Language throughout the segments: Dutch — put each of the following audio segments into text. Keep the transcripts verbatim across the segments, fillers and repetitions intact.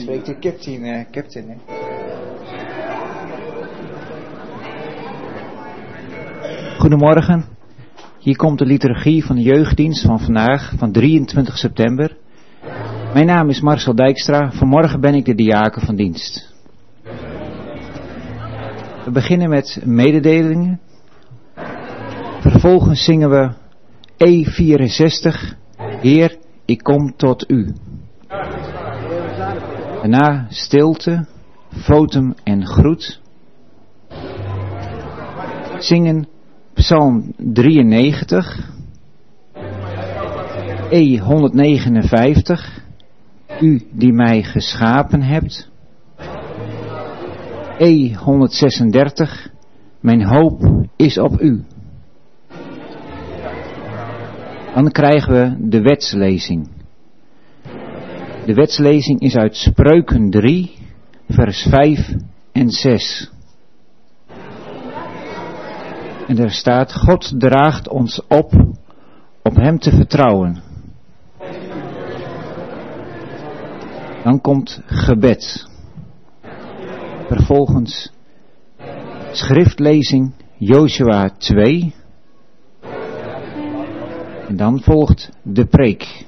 spreekt de captain, uh, captain hè? Goedemorgen. Hier komt de liturgie van de jeugddienst van vandaag, van drieëntwintig september. Mijn naam is Marcel Dijkstra. Vanmorgen ben ik de diaken van dienst. We beginnen met mededelingen. Vervolgens zingen we E vierenzestig. Heer, ik kom tot u. Daarna stilte, votum en groet. Zingen Psalm drieënnegentig. E honderdnegenenvijftig. U die mij geschapen hebt. E honderdzesendertig. Mijn hoop is op u. Dan krijgen we de wetslezing. De wetslezing is uit Spreuken drie, vers vijf en zes. En er staat: God draagt ons op, op hem te vertrouwen. Dan komt gebed. Vervolgens schriftlezing Josua twee. En dan volgt de preek.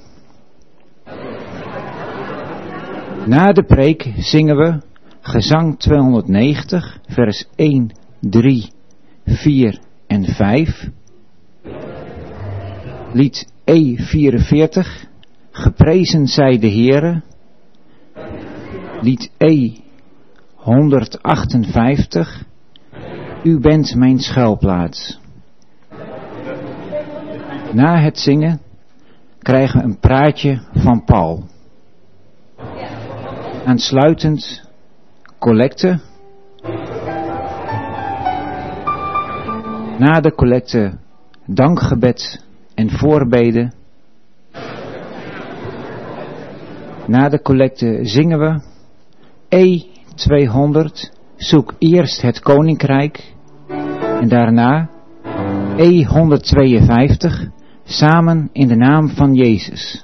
Na de preek zingen we gezang tweehonderdnegentig, vers één, drie, vier en vijf. Lied E vierenveertig, geprezen zij de Heere. Lied E honderdachtenvijftig, u bent mijn schuilplaats. Na het zingen krijgen we een praatje van Paul. Aansluitend collecte. Na de collecte dankgebed en voorbeden. Na de collecte zingen we E tweehonderd, zoek eerst het koninkrijk. En daarna E honderdtweeënvijftig, samen in de naam van Jezus.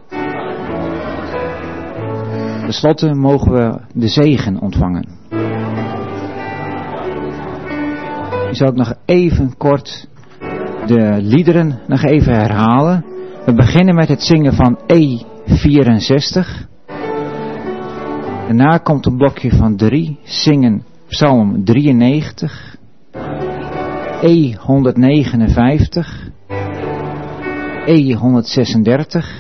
Ten slotte mogen we de zegen ontvangen. Nu zal ik nog even kort de liederen nog even herhalen. We beginnen met het zingen van E vierenzestig. Daarna komt een blokje van drie, zingen Psalm drieënnegentig. E honderdnegenenvijftig. E honderdzesendertig.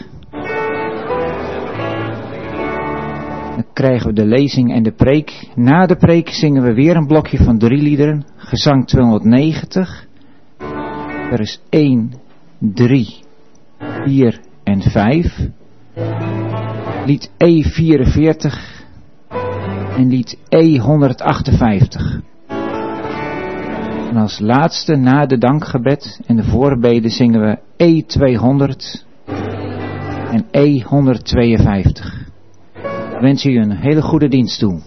Dan krijgen we de lezing en de preek. Na de preek zingen we weer een blokje van drie liederen. Gezang tweehonderdnegentig. Vers één, drie, vier en vijf. Lied E vierenveertig. En lied E honderdachtenvijftig. En als laatste na de dankgebed en de voorbeden zingen we E tweehonderd en E honderdtweeënvijftig. Ik wens u een hele goede dienst toe.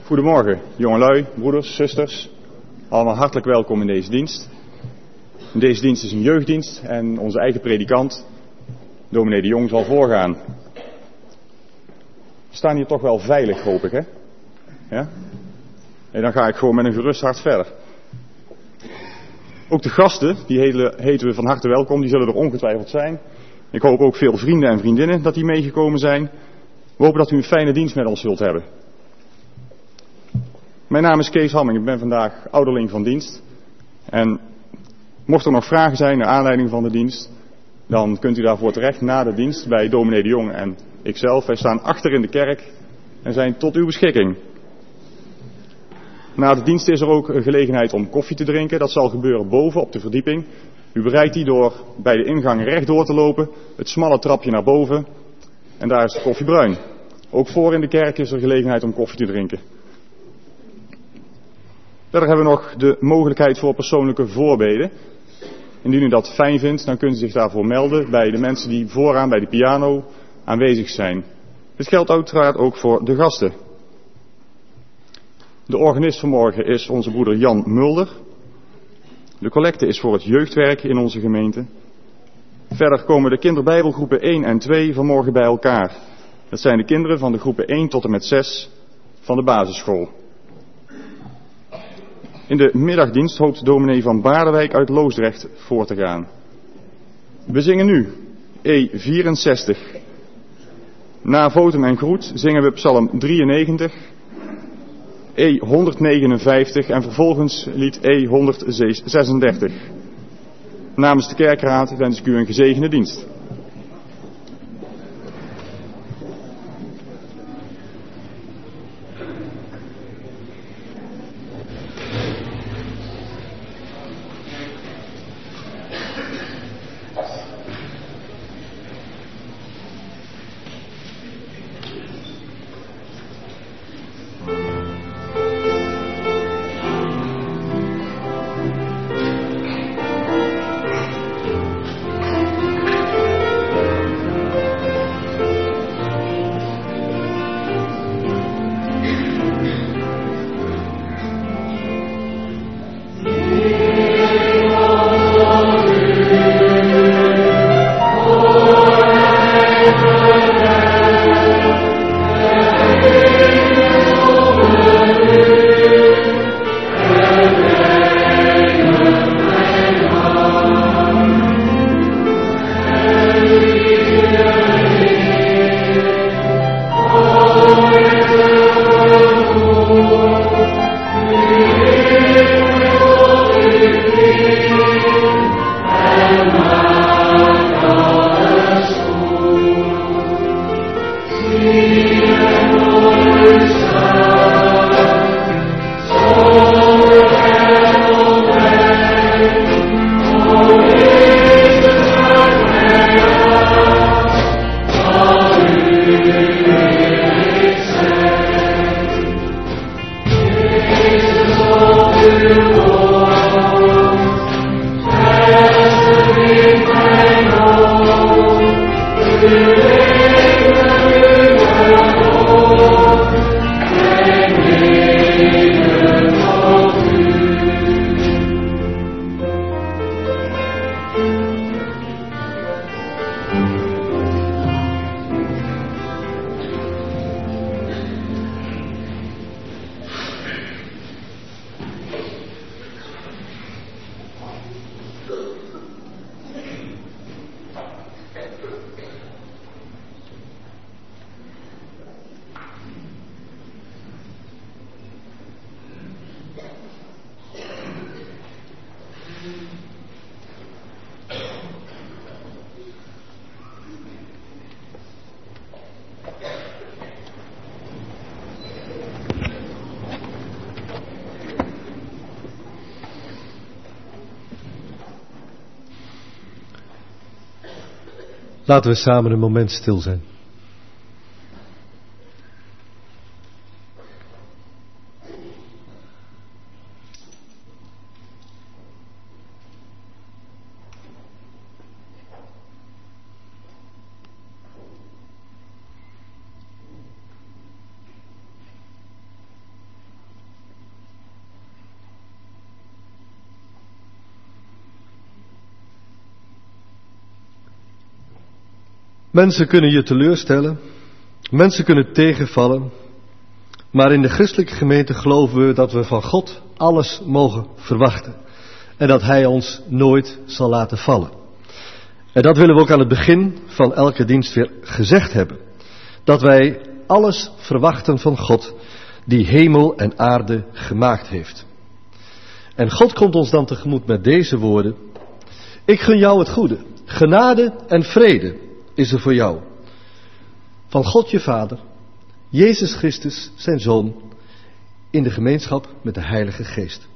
Goedemorgen, jongelui, broeders, zusters. Allemaal hartelijk welkom in deze dienst. Deze dienst is een jeugddienst en onze eigen predikant, dominee de Jong, zal voorgaan. We staan hier toch wel veilig, hoop ik, hè? Ja? En dan ga ik gewoon met een gerust hart verder. Ook de gasten, die heten we van harte welkom, die zullen er ongetwijfeld zijn. Ik hoop ook veel vrienden en vriendinnen dat die meegekomen zijn. We hopen dat u een fijne dienst met ons zult hebben. Mijn naam is Kees Hamming, ik ben vandaag ouderling van dienst. En mocht er nog vragen zijn naar aanleiding van de dienst, dan kunt u daarvoor terecht na de dienst bij dominee de Jong en ikzelf. Wij staan achter in de kerk en zijn tot uw beschikking. Na de dienst is er ook een gelegenheid om koffie te drinken. Dat zal gebeuren boven op de verdieping. U bereikt die door bij de ingang rechtdoor te lopen, het smalle trapje naar boven en daar is de koffie bruin. Ook voor in de kerk is er gelegenheid om koffie te drinken. Verder hebben we nog de mogelijkheid voor persoonlijke voorbeden. Indien u dat fijn vindt, dan kunt u zich daarvoor melden bij de mensen die vooraan bij de piano aanwezig zijn. Dit geldt uiteraard ook voor de gasten. De organist vanmorgen is onze broeder Jan Mulder. De collecte is voor het jeugdwerk in onze gemeente. Verder komen de kinderbijbelgroepen één en twee vanmorgen bij elkaar. Dat zijn de kinderen van de groepen één tot en met zes van de basisschool. In de middagdienst hoopt dominee van Baardenwijk uit Loosdrecht voor te gaan. We zingen nu E vierenzestig. Na votum en groet zingen we psalm drieënnegentig, E honderdnegenenvijftig en vervolgens lied E honderdzesendertig. Namens de kerkraad wens ik u een gezegende dienst. Laten we samen een moment stil zijn. Mensen kunnen je teleurstellen, mensen kunnen tegenvallen, maar in de christelijke gemeente geloven we dat we van God alles mogen verwachten en dat Hij ons nooit zal laten vallen. En dat willen we ook aan het begin van elke dienst weer gezegd hebben. Dat wij alles verwachten van God die hemel en aarde gemaakt heeft. En God komt ons dan tegemoet met deze woorden. Ik gun jou het goede. Genade en vrede is er voor jou. Van God je Vader, Jezus Christus zijn Zoon, in de gemeenschap met de Heilige Geest.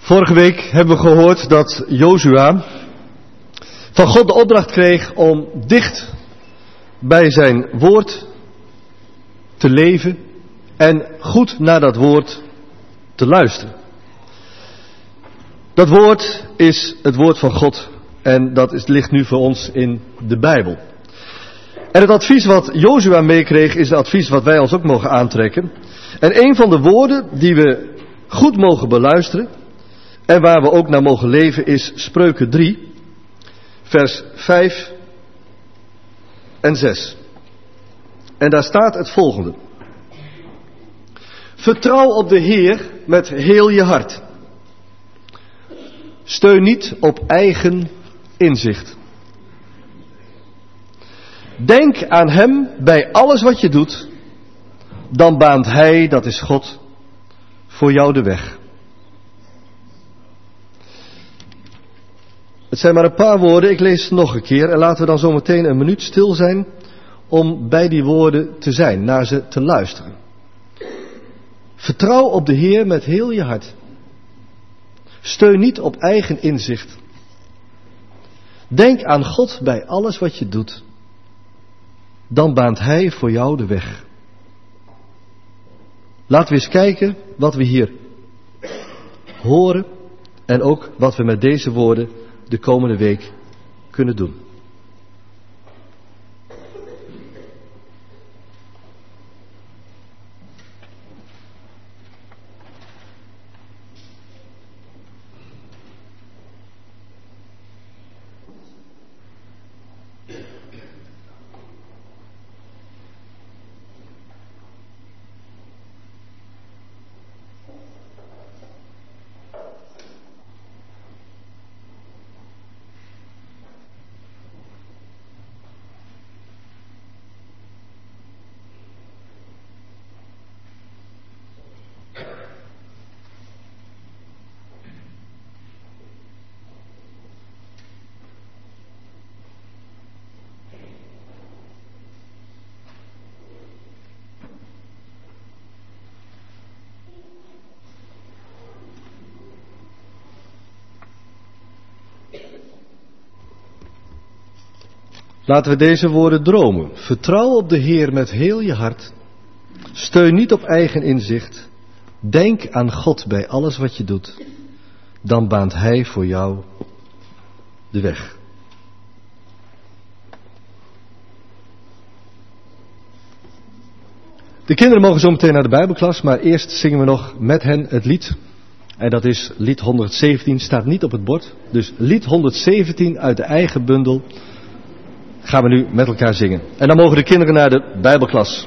Vorige week hebben we gehoord dat Jozua van God de opdracht kreeg om dicht bij zijn woord te leven en goed naar dat woord te luisteren. Dat woord is het woord van God en dat is, ligt nu voor ons in de Bijbel. En het advies wat Jozua meekreeg is het advies wat wij ons ook mogen aantrekken. En een van de woorden die we goed mogen beluisteren en waar we ook naar mogen leven is Spreuken drie, vers vijf en zes. En daar staat het volgende. Vertrouw op de Heer met heel je hart. Steun niet op eigen inzicht. Denk aan Hem bij alles wat je doet, dan baant Hij, dat is God, voor jou de weg. Het zijn maar een paar woorden, ik lees het nog een keer en laten we dan zo meteen een minuut stil zijn om bij die woorden te zijn, naar ze te luisteren. Vertrouw op de Heer met heel je hart. Steun niet op eigen inzicht. Denk aan God bij alles wat je doet. Dan baant Hij voor jou de weg. Laten we eens kijken wat we hier horen en ook wat we met deze woorden de komende week kunnen doen. Laten we deze woorden dromen. Vertrouw op de Heer met heel je hart. Steun niet op eigen inzicht. Denk aan God bij alles wat je doet. Dan baant Hij voor jou de weg. De kinderen mogen zo meteen naar de Bijbelklas, maar eerst zingen we nog met hen het lied. En dat is lied honderdzeventien, staat niet op het bord. Dus lied honderdzeventien uit de eigen bundel gaan we nu met elkaar zingen. En dan mogen de kinderen naar de Bijbelklas.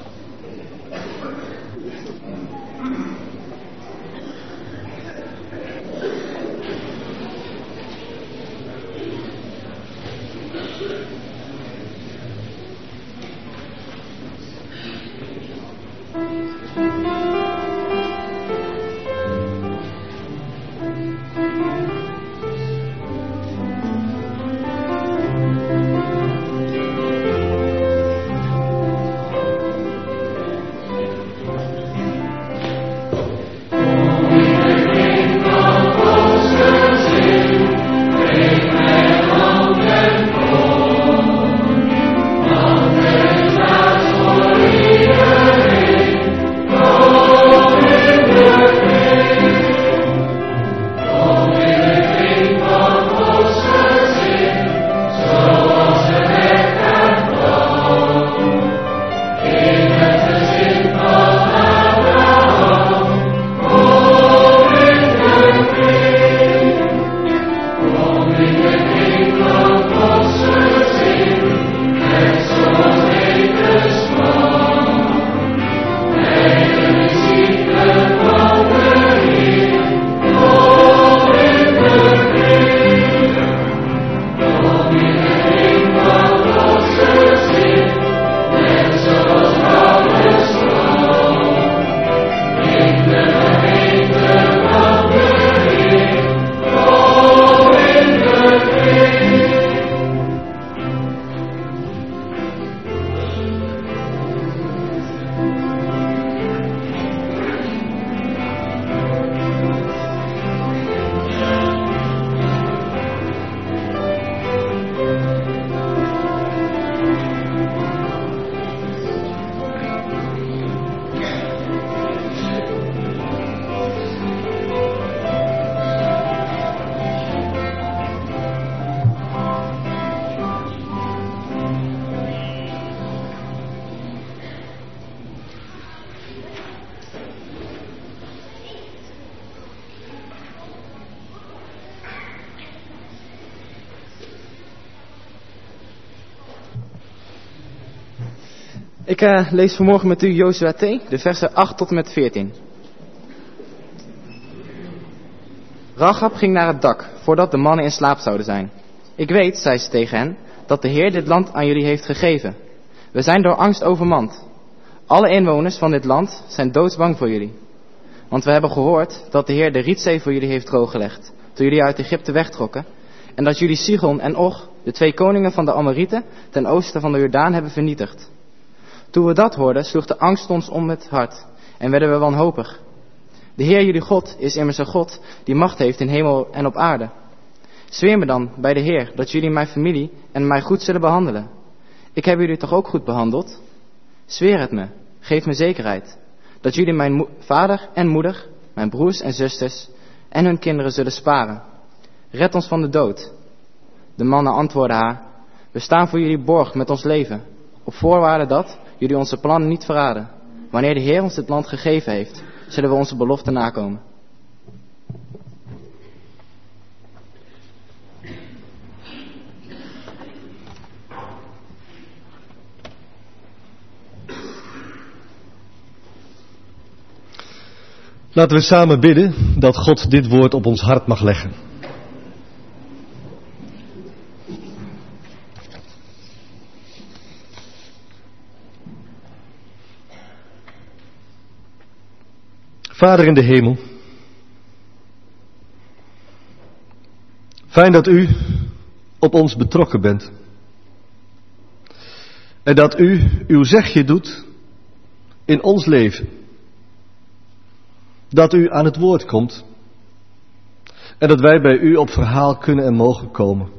Ik uh, lees vanmorgen met u Jozua twee, de versen acht tot en met veertien. Rachab ging naar het dak, voordat de mannen in slaap zouden zijn. Ik weet, zei ze tegen hen, dat de Heer dit land aan jullie heeft gegeven. We zijn door angst overmand. Alle inwoners van dit land zijn doodsbang voor jullie. Want we hebben gehoord dat de Heer de Rietzee voor jullie heeft drooggelegd, toen jullie uit Egypte wegtrokken, en dat jullie Sigon en Og, de twee koningen van de Amorieten, ten oosten van de Jordaan hebben vernietigd. Toen we dat hoorden, sloeg de angst ons om het hart en werden we wanhopig. De Heer jullie God is immers een God die macht heeft in hemel en op aarde. Zweer me dan bij de Heer dat jullie mijn familie en mij goed zullen behandelen. Ik heb jullie toch ook goed behandeld? Zweer het me, geef me zekerheid, dat jullie mijn mo- vader en moeder, mijn broers en zusters en hun kinderen zullen sparen. Red ons van de dood. De mannen antwoordden haar, we staan voor jullie borg met ons leven, op voorwaarde dat jullie onze plannen niet verraden. Wanneer de Heer ons dit land gegeven heeft, zullen we onze belofte nakomen. Laten we samen bidden dat God dit woord op ons hart mag leggen. Vader in de hemel, fijn dat u op ons betrokken bent. En dat u uw zegje doet in ons leven. Dat u aan het woord komt. En dat wij bij u op verhaal kunnen en mogen komen.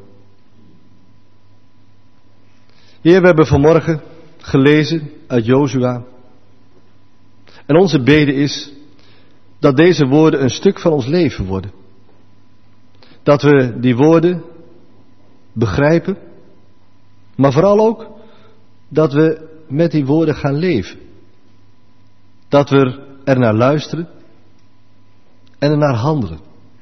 Heer, we hebben vanmorgen gelezen uit Jozua. En onze bede is dat deze woorden een stuk van ons leven worden. Dat we die woorden begrijpen. Maar vooral ook dat we met die woorden gaan leven. Dat we er naar luisteren. En er naar handelen.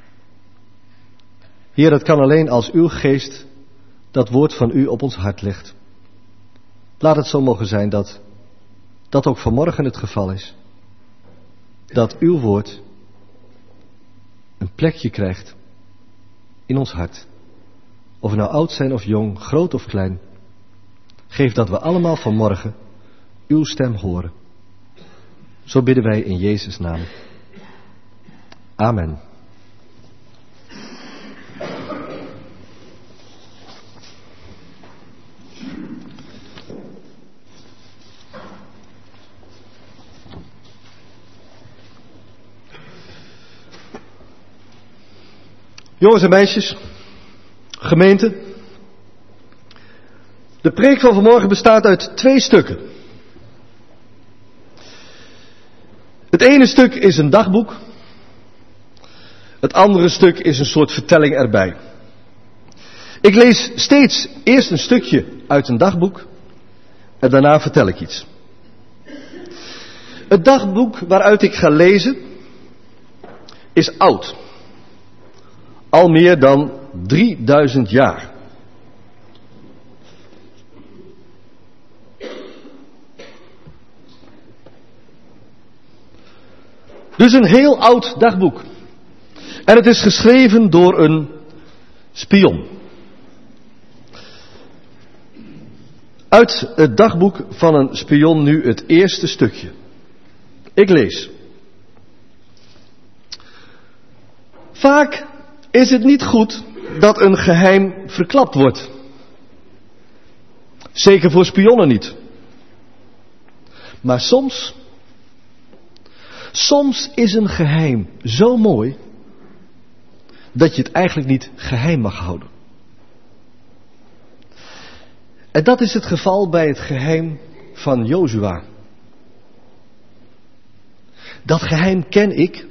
Heer, dat kan alleen als uw geest dat woord van u op ons hart legt. Laat het zo mogen zijn dat dat ook vanmorgen het geval is. Dat uw woord een plekje krijgt in ons hart. Of we nou oud zijn of jong, groot of klein. Geef dat we allemaal vanmorgen uw stem horen. Zo bidden wij in Jezus' naam. Amen. Jongens en meisjes, gemeente. De preek van vanmorgen bestaat uit twee stukken. Het ene stuk is een dagboek. Het andere stuk is een soort vertelling erbij. Ik lees steeds eerst een stukje uit een dagboek en daarna vertel ik iets. Het dagboek waaruit ik ga lezen is oud. Al meer dan drieduizend jaar. Dus een heel oud dagboek. En het is geschreven door een spion. Uit het dagboek van een spion nu het eerste stukje. Ik lees. Vaak is het niet goed dat een geheim verklapt wordt. Zeker voor spionnen niet. Maar soms, soms is een geheim zo mooi dat je het eigenlijk niet geheim mag houden. En dat is het geval bij het geheim van Jozua. Dat geheim ken ik.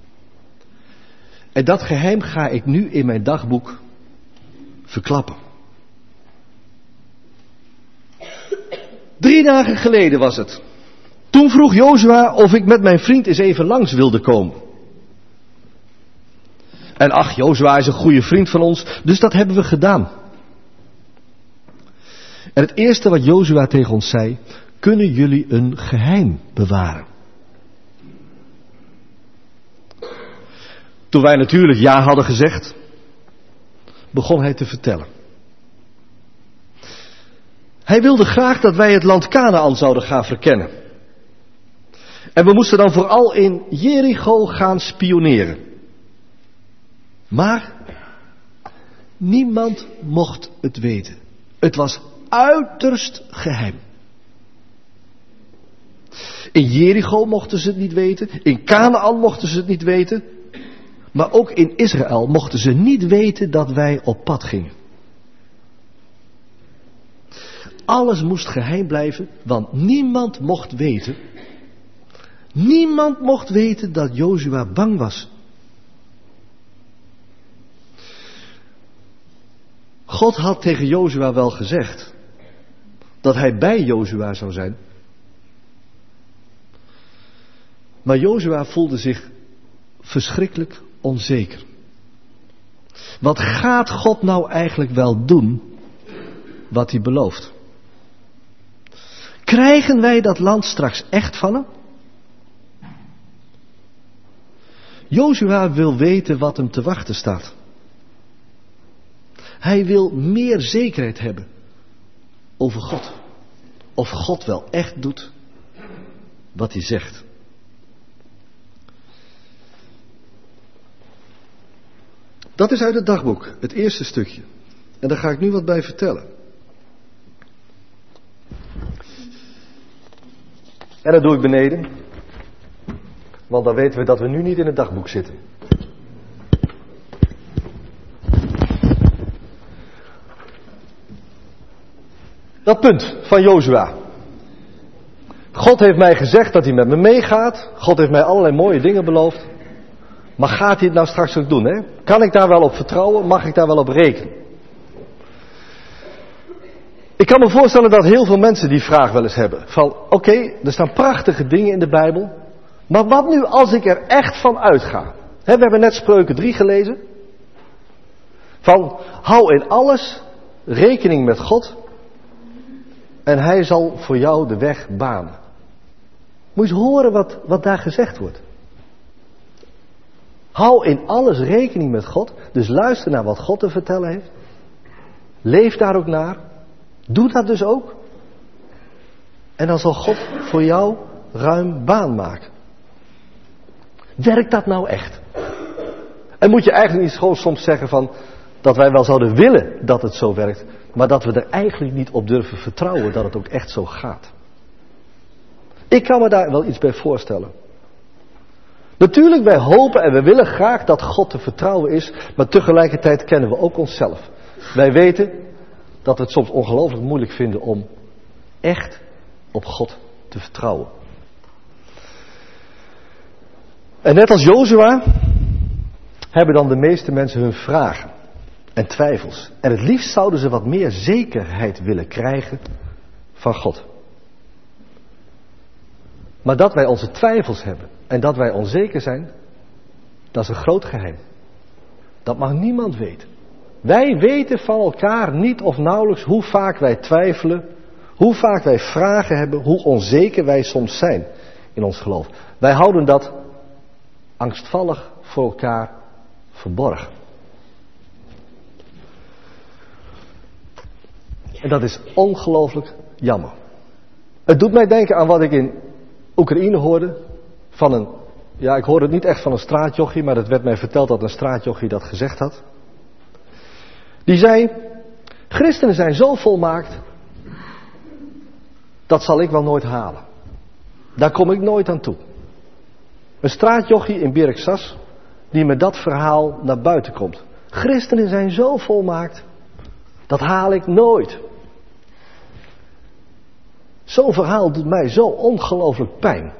En dat geheim ga ik nu in mijn dagboek verklappen. Drie dagen geleden was het. Toen vroeg Jozua of ik met mijn vriend eens even langs wilde komen. En ach, Jozua is een goede vriend van ons, dus dat hebben we gedaan. En het eerste wat Jozua tegen ons zei, kunnen jullie een geheim bewaren? Toen wij natuurlijk ja hadden gezegd, begon hij te vertellen. Hij wilde graag dat wij het land Kanaän zouden gaan verkennen. En we moesten dan vooral in Jericho gaan spioneren. Maar niemand mocht het weten. Het was uiterst geheim. In Jericho mochten ze het niet weten. In Kanaän mochten ze het niet weten. Maar ook in Israël mochten ze niet weten dat wij op pad gingen. Alles moest geheim blijven, want niemand mocht weten. Niemand mocht weten dat Jozua bang was. God had tegen Jozua wel gezegd dat hij bij Jozua zou zijn. Maar Jozua voelde zich verschrikkelijk onzeker. Wat gaat God nou eigenlijk wel doen wat hij belooft? Krijgen wij dat land straks echt van hem? Jozua wil weten wat hem te wachten staat. Hij wil meer zekerheid hebben over God. Of God wel echt doet wat hij zegt. Dat is uit het dagboek, het eerste stukje. En daar ga ik nu wat bij vertellen. En dat doe ik beneden. Want dan weten we dat we nu niet in het dagboek zitten. Dat punt van Jozua. God heeft mij gezegd dat hij met me meegaat. God heeft mij allerlei mooie dingen beloofd. Maar gaat hij het nou straks ook doen? Hè? Kan ik daar wel op vertrouwen? Mag ik daar wel op rekenen? Ik kan me voorstellen dat heel veel mensen die vraag wel eens hebben. Van oké, okay, er staan prachtige dingen in de Bijbel. Maar wat nu als ik er echt van uitga? He, we hebben net Spreuken drie gelezen. Van hou in alles rekening met God. En hij zal voor jou de weg banen. Moet je eens horen wat, wat daar gezegd wordt. Hou in alles rekening met God. Dus luister naar wat God te vertellen heeft. Leef daar ook naar. Doe dat dus ook. En dan zal God voor jou ruim baan maken. Werkt dat nou echt? En moet je eigenlijk niet gewoon soms zeggen van dat wij wel zouden willen dat het zo werkt, maar dat we er eigenlijk niet op durven vertrouwen dat het ook echt zo gaat. Ik kan me daar wel iets bij voorstellen. Natuurlijk, wij hopen en we willen graag dat God te vertrouwen is, maar tegelijkertijd kennen we ook onszelf. Wij weten dat we het soms ongelooflijk moeilijk vinden om echt op God te vertrouwen. En net als Jozua hebben dan de meeste mensen hun vragen en twijfels. En het liefst zouden ze wat meer zekerheid willen krijgen van God. Maar dat wij onze twijfels hebben en dat wij onzeker zijn, dat is een groot geheim. Dat mag niemand weten. Wij weten van elkaar niet of nauwelijks hoe vaak wij twijfelen, hoe vaak wij vragen hebben, hoe onzeker wij soms zijn in ons geloof. Wij houden dat angstvallig voor elkaar verborgen. En dat is ongelooflijk jammer. Het doet mij denken aan wat ik in Oekraïne hoorde van een, ja, ik hoorde het niet echt van een straatjochie, maar het werd mij verteld dat een straatjochie dat gezegd had. Die zei, christenen zijn zo volmaakt, dat zal ik wel nooit halen. Daar kom ik nooit aan toe. Een straatjochie in Birksas, die met dat verhaal naar buiten komt. Christenen zijn zo volmaakt, dat haal ik nooit. Zo'n verhaal doet mij zo ongelooflijk pijn.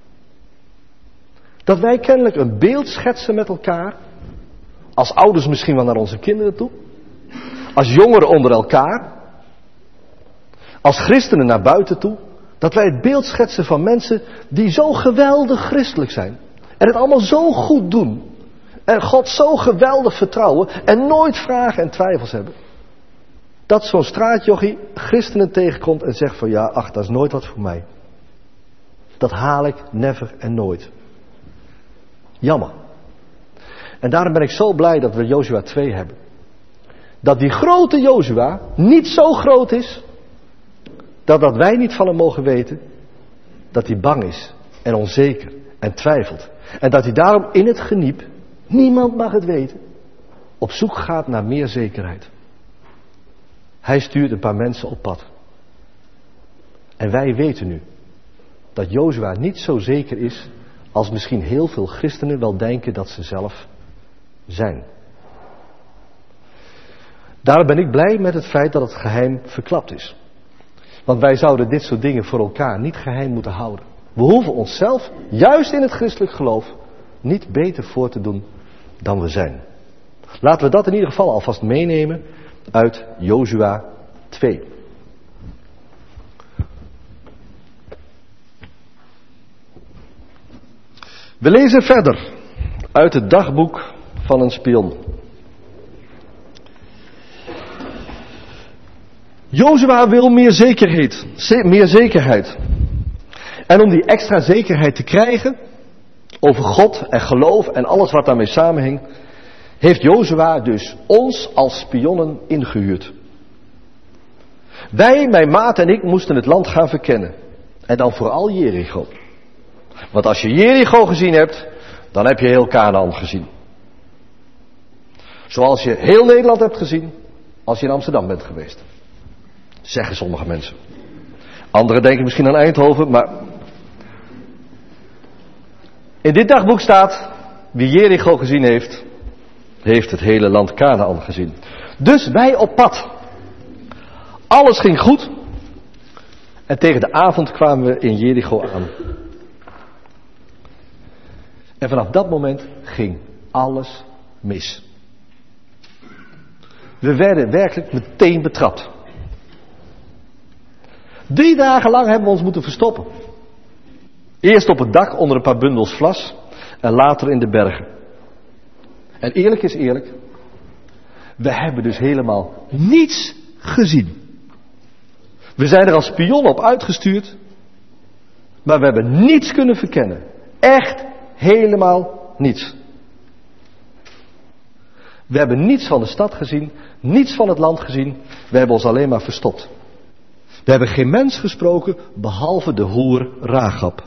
Dat wij kennelijk een beeld schetsen met elkaar, als ouders misschien wel naar onze kinderen toe, als jongeren onder elkaar, als christenen naar buiten toe, dat wij het beeld schetsen van mensen die zo geweldig christelijk zijn. En het allemaal zo goed doen. En God zo geweldig vertrouwen en nooit vragen en twijfels hebben. Dat zo'n straatjochie christenen tegenkomt en zegt van ja, ach, dat is nooit wat voor mij. Dat haal ik never en nooit. Jammer. En daarom ben ik zo blij dat we Jozua twee hebben. Dat die grote Jozua niet zo groot is, dat, dat wij niet van hem mogen weten, dat hij bang is en onzeker en twijfelt. En dat hij daarom in het geniep, niemand mag het weten, op zoek gaat naar meer zekerheid. Hij stuurt een paar mensen op pad. En wij weten nu dat Jozua niet zo zeker is als misschien heel veel christenen wel denken dat ze zelf zijn. Daarom ben ik blij met het feit dat het geheim verklapt is. Want wij zouden dit soort dingen voor elkaar niet geheim moeten houden. We hoeven onszelf, juist in het christelijk geloof, niet beter voor te doen dan we zijn. Laten we dat in ieder geval alvast meenemen uit Jozua twee. We lezen verder uit het dagboek van een spion. Jozua wil meer zekerheid, meer zekerheid. En om die extra zekerheid te krijgen over God en geloof en alles wat daarmee samenhing, heeft Jozua dus ons als spionnen ingehuurd. Wij, mijn maat en ik, moesten het land gaan verkennen. En dan vooral Jericho. Want als je Jericho gezien hebt, dan heb je heel Kanaan gezien. Zoals je heel Nederland hebt gezien, als je in Amsterdam bent geweest. Zeggen sommige mensen. Anderen denken misschien aan Eindhoven, maar in dit dagboek staat, wie Jericho gezien heeft, heeft het hele land Kanaan gezien. Dus wij op pad. Alles ging goed. En tegen de avond kwamen we in Jericho aan. En vanaf dat moment ging alles mis. We werden werkelijk meteen betrapt. Drie dagen lang hebben we ons moeten verstoppen. Eerst op het dak onder een paar bundels vlas en later in de bergen. En eerlijk is eerlijk, we hebben dus helemaal niets gezien. We zijn er als spion op uitgestuurd, maar we hebben niets kunnen verkennen. Echt helemaal niets. We hebben niets van de stad gezien, niets van het land gezien, we hebben ons alleen maar verstopt. We hebben geen mens gesproken, behalve de hoer Ragab.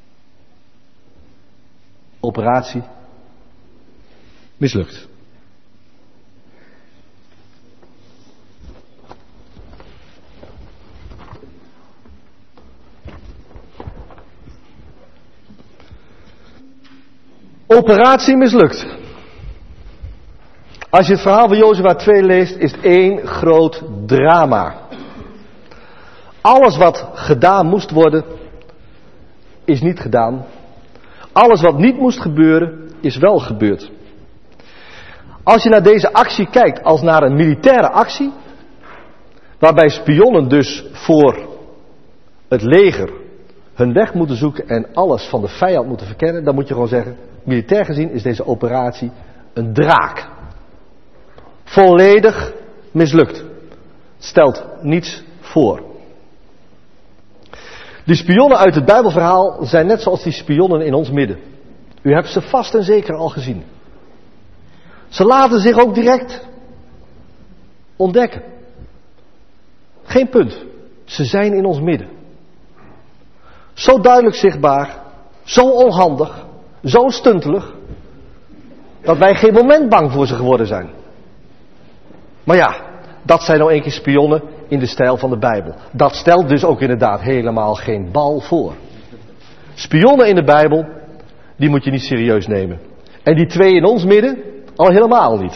Operatie mislukt. Operatie mislukt. Als je het verhaal van Jozua twee leest, is het één groot drama. Alles wat gedaan moest worden, is niet gedaan. Alles wat niet moest gebeuren, is wel gebeurd. Als je naar deze actie kijkt als naar een militaire actie, waarbij spionnen dus voor het leger hun weg moeten zoeken en alles van de vijand moeten verkennen, dan moet je gewoon zeggen, militair gezien is deze operatie een draak. Volledig mislukt. Het stelt niets voor. Die spionnen uit het Bijbelverhaal zijn net zoals die spionnen in ons midden. U hebt ze vast en zeker al gezien. Ze laten zich ook direct ontdekken. Geen punt. Ze zijn in ons midden. Zo duidelijk zichtbaar, zo onhandig, zo stuntelig, dat wij geen moment bang voor ze geworden zijn. Maar ja, dat zijn nou een keer spionnen in de stijl van de Bijbel. Dat stelt dus ook inderdaad helemaal geen bal voor. Spionnen in de Bijbel, die moet je niet serieus nemen. En die twee in ons midden, al helemaal niet.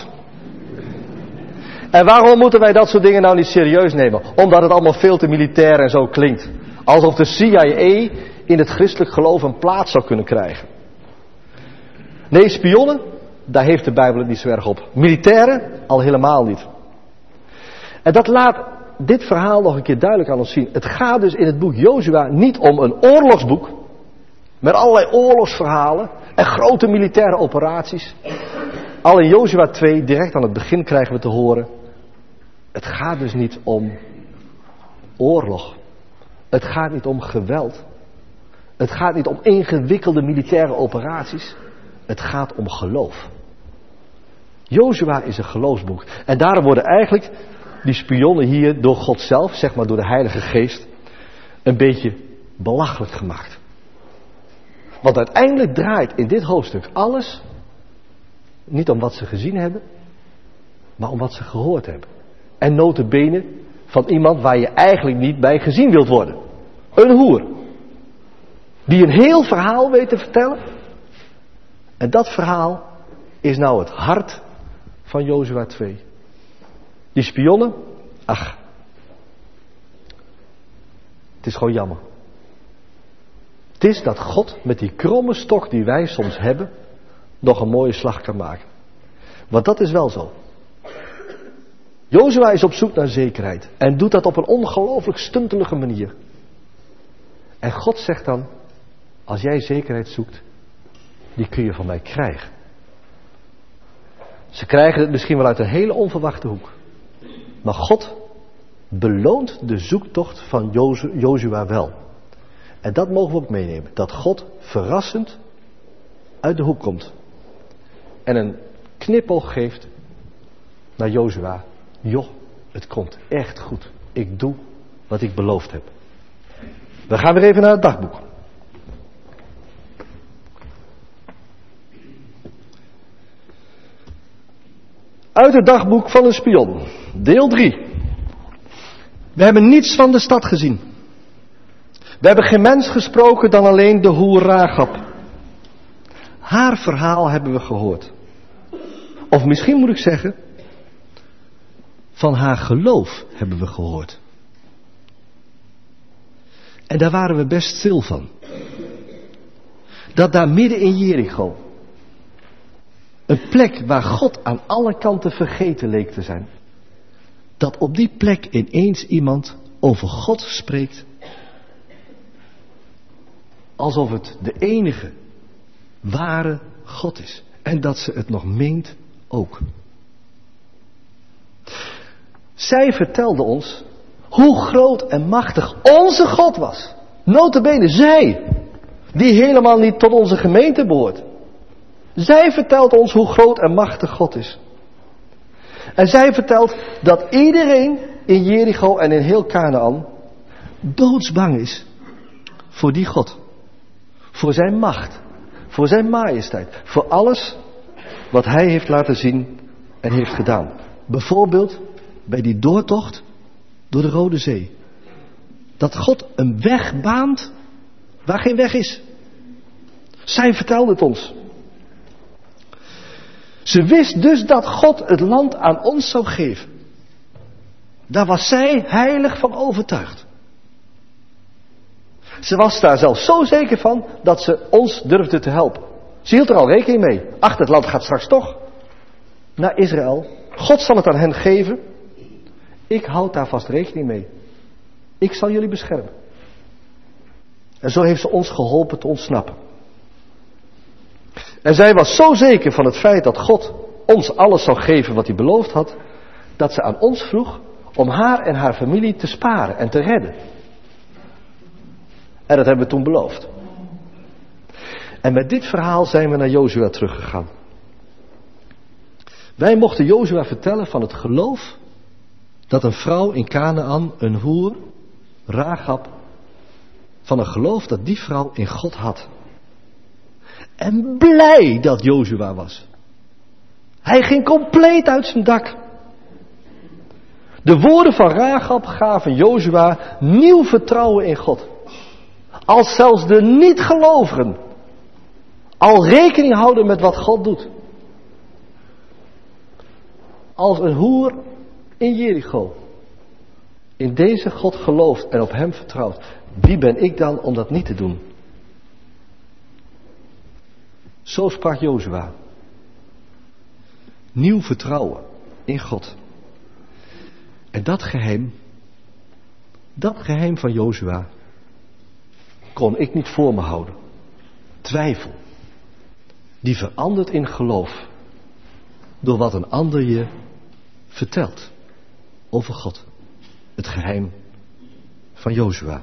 En waarom moeten wij dat soort dingen nou niet serieus nemen? Omdat het allemaal veel te militair en zo klinkt. Alsof de C I A in het christelijk geloof een plaats zou kunnen krijgen. Nee, spionnen, daar heeft de Bijbel het niet zo erg op. Militairen, al helemaal niet. En dat laat dit verhaal nog een keer duidelijk aan ons zien. Het gaat dus in het boek Jozua niet om een oorlogsboek. Met allerlei oorlogsverhalen en grote militaire operaties. Al in Jozua twee, direct aan het begin krijgen we te horen. Het gaat dus niet om oorlog. Het gaat niet om geweld. Het gaat niet om ingewikkelde militaire operaties. Het gaat om geloof. Jozua is een geloofsboek. En daarom worden eigenlijk die spionnen hier door God zelf, zeg maar door de Heilige Geest, een beetje belachelijk gemaakt. Want uiteindelijk draait in dit hoofdstuk alles niet om wat ze gezien hebben, maar om wat ze gehoord hebben. En nota bene van iemand waar je eigenlijk niet bij gezien wilt worden. Een hoer. Die een heel verhaal weet te vertellen. En dat verhaal is nou het hart van Jozua twee. Die spionnen, ach. Het is gewoon jammer. Het is dat God met die kromme stok die wij soms hebben, nog een mooie slag kan maken. Want dat is wel zo. Jozua is op zoek naar zekerheid. En doet dat op een ongelooflijk stuntelige manier. En God zegt dan, als jij zekerheid zoekt, die kun je van mij krijgen. Ze krijgen het misschien wel uit een hele onverwachte hoek. Maar God beloont de zoektocht van Jozua wel. En dat mogen we ook meenemen. Dat God verrassend uit de hoek komt. En een knipoog geeft naar Jozua. Joh, het komt echt goed. Ik doe wat ik beloofd heb. We gaan weer even naar het dagboek. Uit het dagboek van een spion. Deel drie. We hebben niets van de stad gezien. We hebben geen mens gesproken dan alleen de hoer Rachab. Haar verhaal hebben we gehoord. Of misschien moet ik zeggen, van haar geloof hebben we gehoord. En daar waren we best stil van. Dat daar midden in Jericho, een plek waar God aan alle kanten vergeten leek te zijn, dat op die plek ineens iemand over God spreekt, alsof het de enige ware God is. En dat ze het nog meent ook. Zij vertelde ons hoe groot en machtig onze God was. Nota bene, zij, die helemaal niet tot onze gemeente behoort. Zij vertelt ons hoe groot en machtig God is. En zij vertelt dat iedereen in Jericho en in heel Kanaan doodsbang is voor die God. Voor zijn macht. Voor zijn majesteit. Voor alles wat hij heeft laten zien en heeft gedaan. Bijvoorbeeld bij die doortocht door de Rode Zee. Dat God een weg baant waar geen weg is. Zij vertelde het ons. Ze wist dus dat God het land aan ons zou geven. Daar was zij heilig van overtuigd. Ze was daar zelfs zo zeker van dat ze ons durfde te helpen. Ze hield er al rekening mee. Ach, het land gaat straks toch naar Israël. God zal het aan hen geven. Ik houd daar vast rekening mee. Ik zal jullie beschermen. En zo heeft ze ons geholpen te ontsnappen. En zij was zo zeker van het feit dat God ons alles zou geven wat hij beloofd had, dat ze aan ons vroeg om haar en haar familie te sparen en te redden. En dat hebben we toen beloofd. En met dit verhaal zijn we naar Jozua teruggegaan. Wij mochten Jozua vertellen van het geloof dat een vrouw in Kanaan, een hoer, Rachab, van een geloof dat die vrouw in God had. En blij dat Jozua was. Hij ging compleet uit zijn dak. De woorden van Rachab gaven Jozua nieuw vertrouwen in God. Als zelfs de niet-gelovigen al rekening houden met wat God doet. Als een hoer in Jericho in deze God gelooft en op hem vertrouwt, wie ben ik dan om dat niet te doen? Zo sprak Jozua. Nieuw vertrouwen in God. En dat geheim, dat geheim van Jozua, kon ik niet voor me houden. Twijfel. Die verandert in geloof. Door wat een ander je vertelt. over God. Het geheim van Jozua.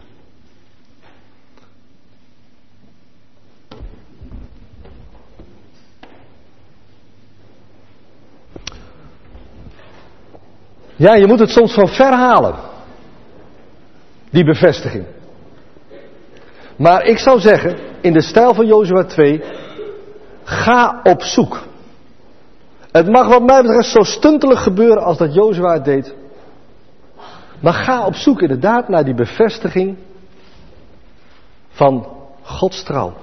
Ja, je moet het soms van ver halen. Die bevestiging. Maar ik zou zeggen, in de stijl van Jozua twee, ga op zoek. Het mag wat mij betreft zo stuntelig gebeuren als dat Jozua het deed. Maar ga op zoek inderdaad naar die bevestiging van Gods trouw.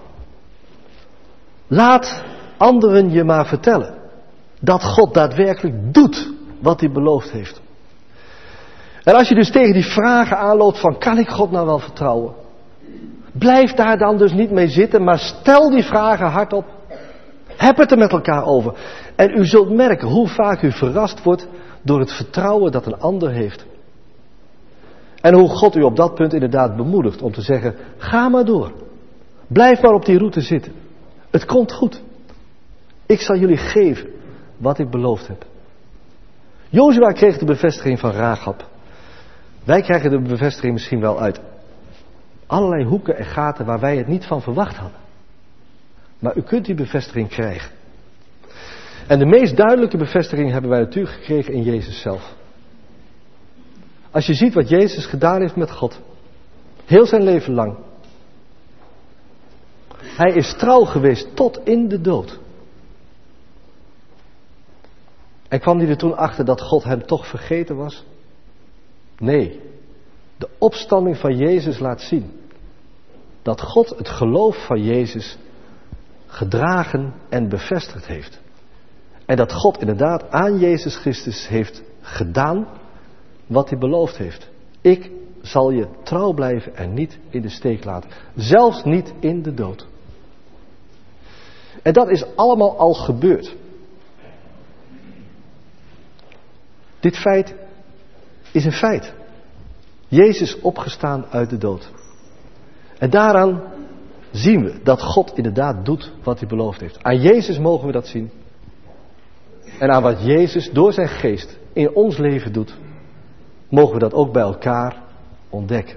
Laat anderen je maar vertellen dat God daadwerkelijk doet wat hij beloofd heeft. En als je dus tegen die vragen aanloopt van kan ik God nou wel vertrouwen? Blijf daar dan dus niet mee zitten, maar stel die vragen hardop. Heb het er met elkaar over. En u zult merken hoe vaak u verrast wordt door het vertrouwen dat een ander heeft. En hoe God u op dat punt inderdaad bemoedigt om te zeggen, ga maar door. Blijf maar op die route zitten. Het komt goed. Ik zal jullie geven wat ik beloofd heb. Jozua kreeg de bevestiging van Rachab. Wij krijgen de bevestiging misschien wel uit allerlei hoeken en gaten waar wij het niet van verwacht hadden. Maar u kunt die bevestiging krijgen. En de meest duidelijke bevestiging hebben wij natuurlijk gekregen in Jezus zelf. Als je ziet wat Jezus gedaan heeft met God. Heel zijn leven lang. Hij is trouw geweest tot in de dood. En kwam hij er toen achter dat God hem toch vergeten was? Nee. De opstanding van Jezus laat zien dat God het geloof van Jezus gedragen en bevestigd heeft. En dat God inderdaad aan Jezus Christus heeft gedaan wat hij beloofd heeft. Ik zal je trouw blijven en niet in de steek laten. Zelfs niet in de dood. En dat is allemaal al gebeurd. Dit feit is een feit. Jezus opgestaan uit de dood. En daaraan zien we dat God inderdaad doet wat hij beloofd heeft. Aan Jezus mogen we dat zien. En aan wat Jezus door zijn geest in ons leven doet, mogen we dat ook bij elkaar ontdekken.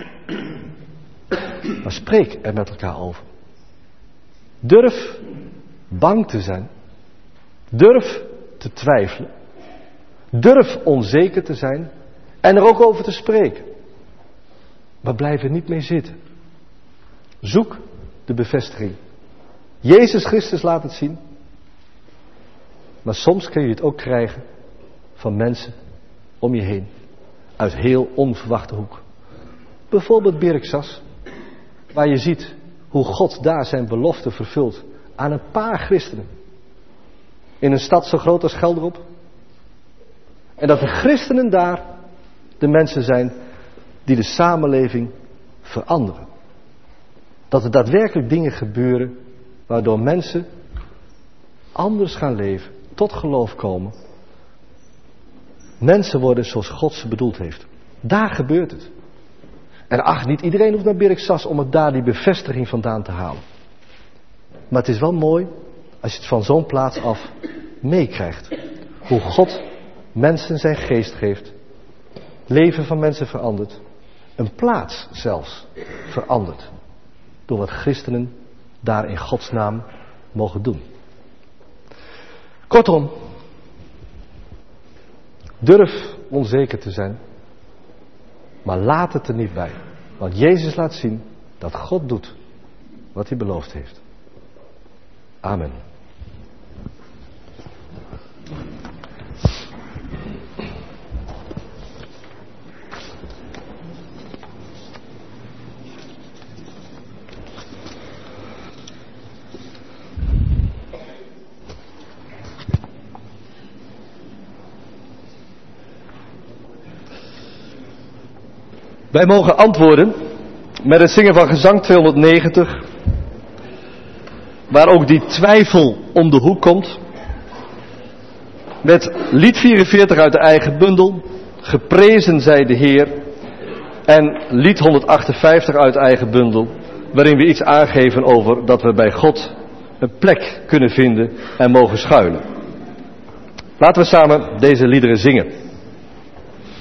Maar spreek er met elkaar over. Durf bang te zijn. Durf te twijfelen. Durf onzeker te zijn. En er ook over te spreken. Maar blijf er niet mee zitten. Zoek de bevestiging. Jezus Christus laat het zien. Maar soms kun je het ook krijgen van mensen om je heen. Uit heel onverwachte hoek. Bijvoorbeeld Birksas. Waar je ziet hoe God daar zijn belofte vervult aan een paar christenen. In een stad zo groot als Gelderop. En dat de christenen daar de mensen zijn die de samenleving veranderen. Dat er daadwerkelijk dingen gebeuren waardoor mensen anders gaan leven, tot geloof komen. Mensen worden zoals God ze bedoeld heeft. Daar gebeurt het. En ach, niet iedereen hoeft naar Birksas om het daar die bevestiging vandaan te halen. Maar het is wel mooi als je het van zo'n plaats af meekrijgt. Hoe God mensen zijn geest geeft. Leven van mensen verandert. Een plaats zelfs verandert. Door wat christenen daar in Gods naam mogen doen. Kortom. Durf onzeker te zijn. Maar laat het er niet bij. Want Jezus laat zien dat God doet wat hij beloofd heeft. Amen. Wij mogen antwoorden met het zingen van gezang tweehonderdnegentig, waar ook die twijfel om de hoek komt. Met lied vierenveertig uit de eigen bundel, geprezen zij de Heer, en lied honderdachtenvijftig uit de eigen bundel, waarin we iets aangeven over dat we bij God een plek kunnen vinden en mogen schuilen. Laten we samen deze liederen zingen.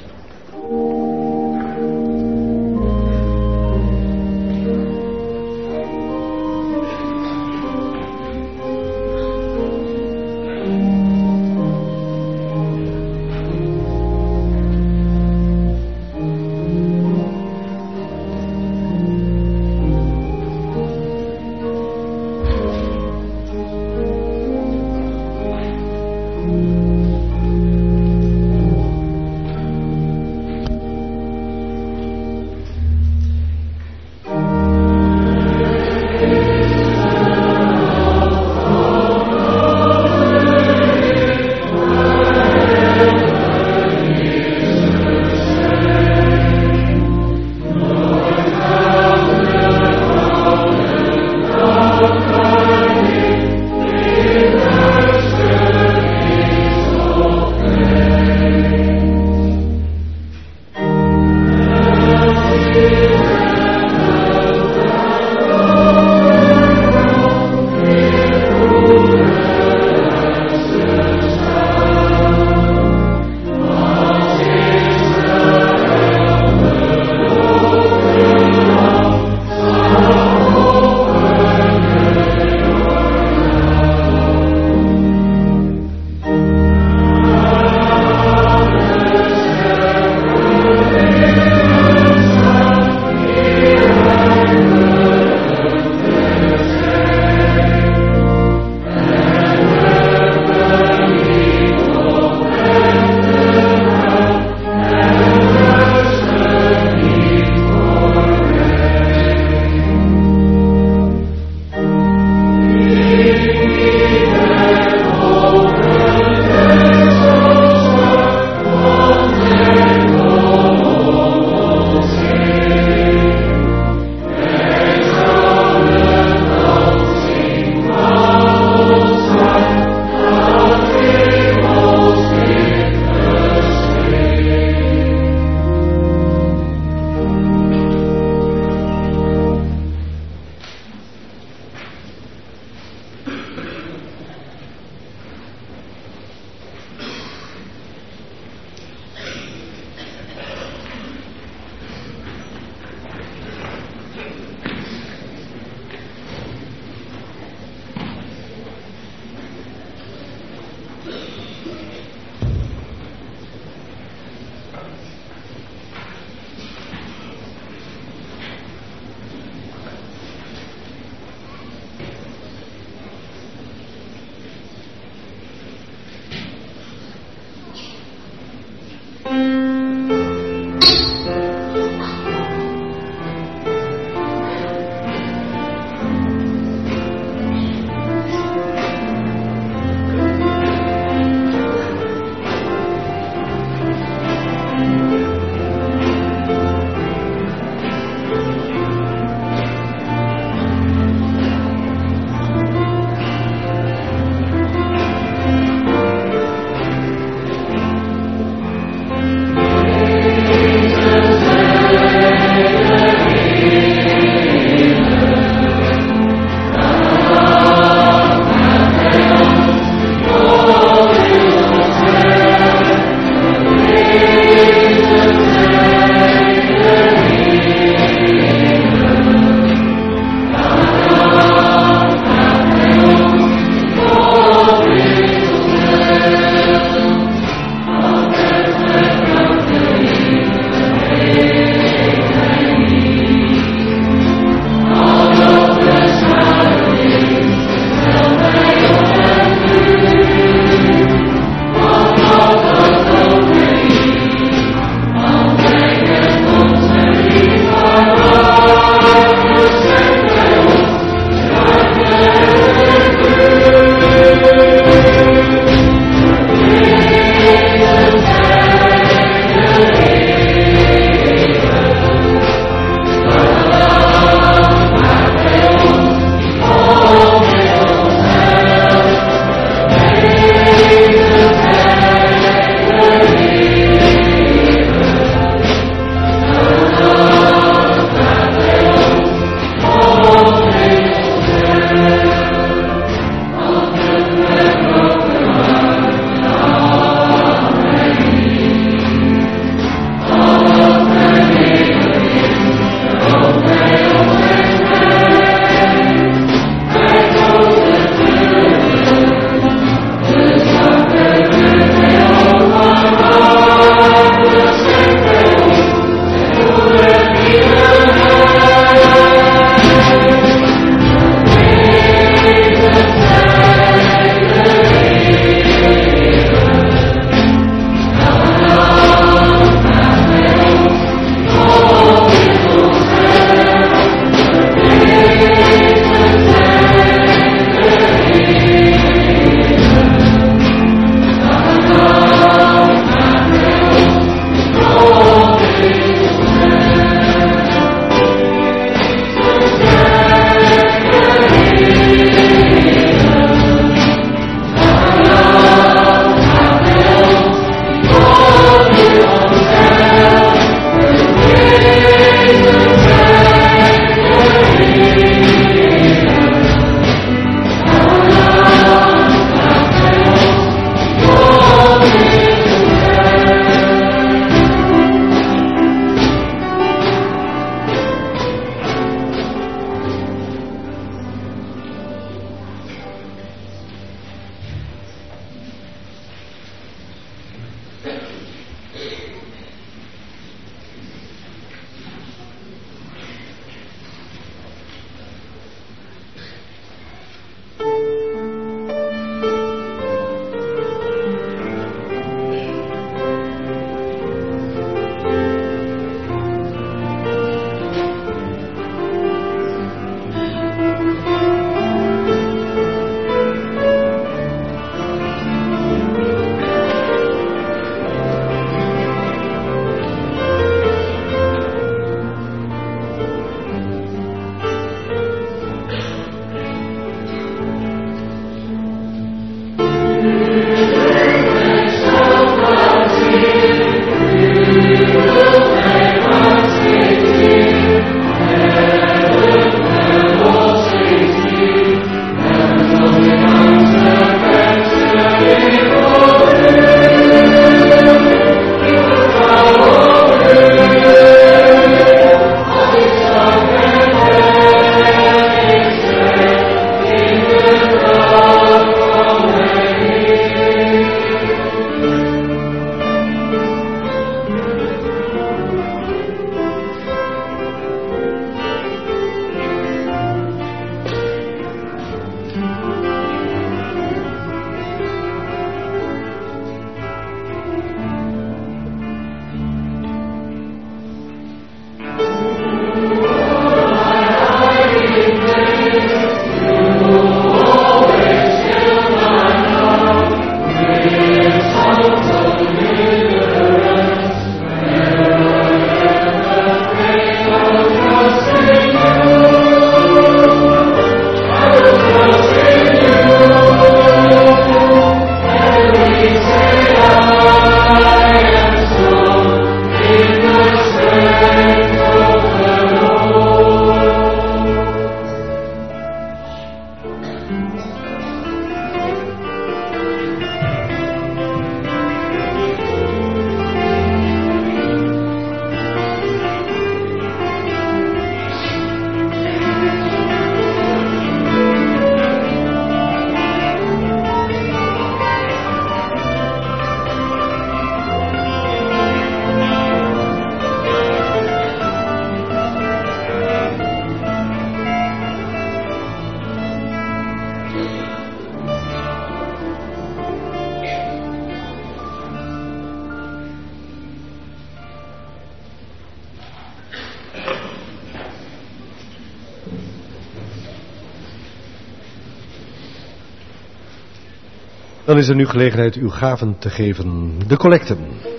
Dan is er nu gelegenheid uw gaven te geven. De collecte.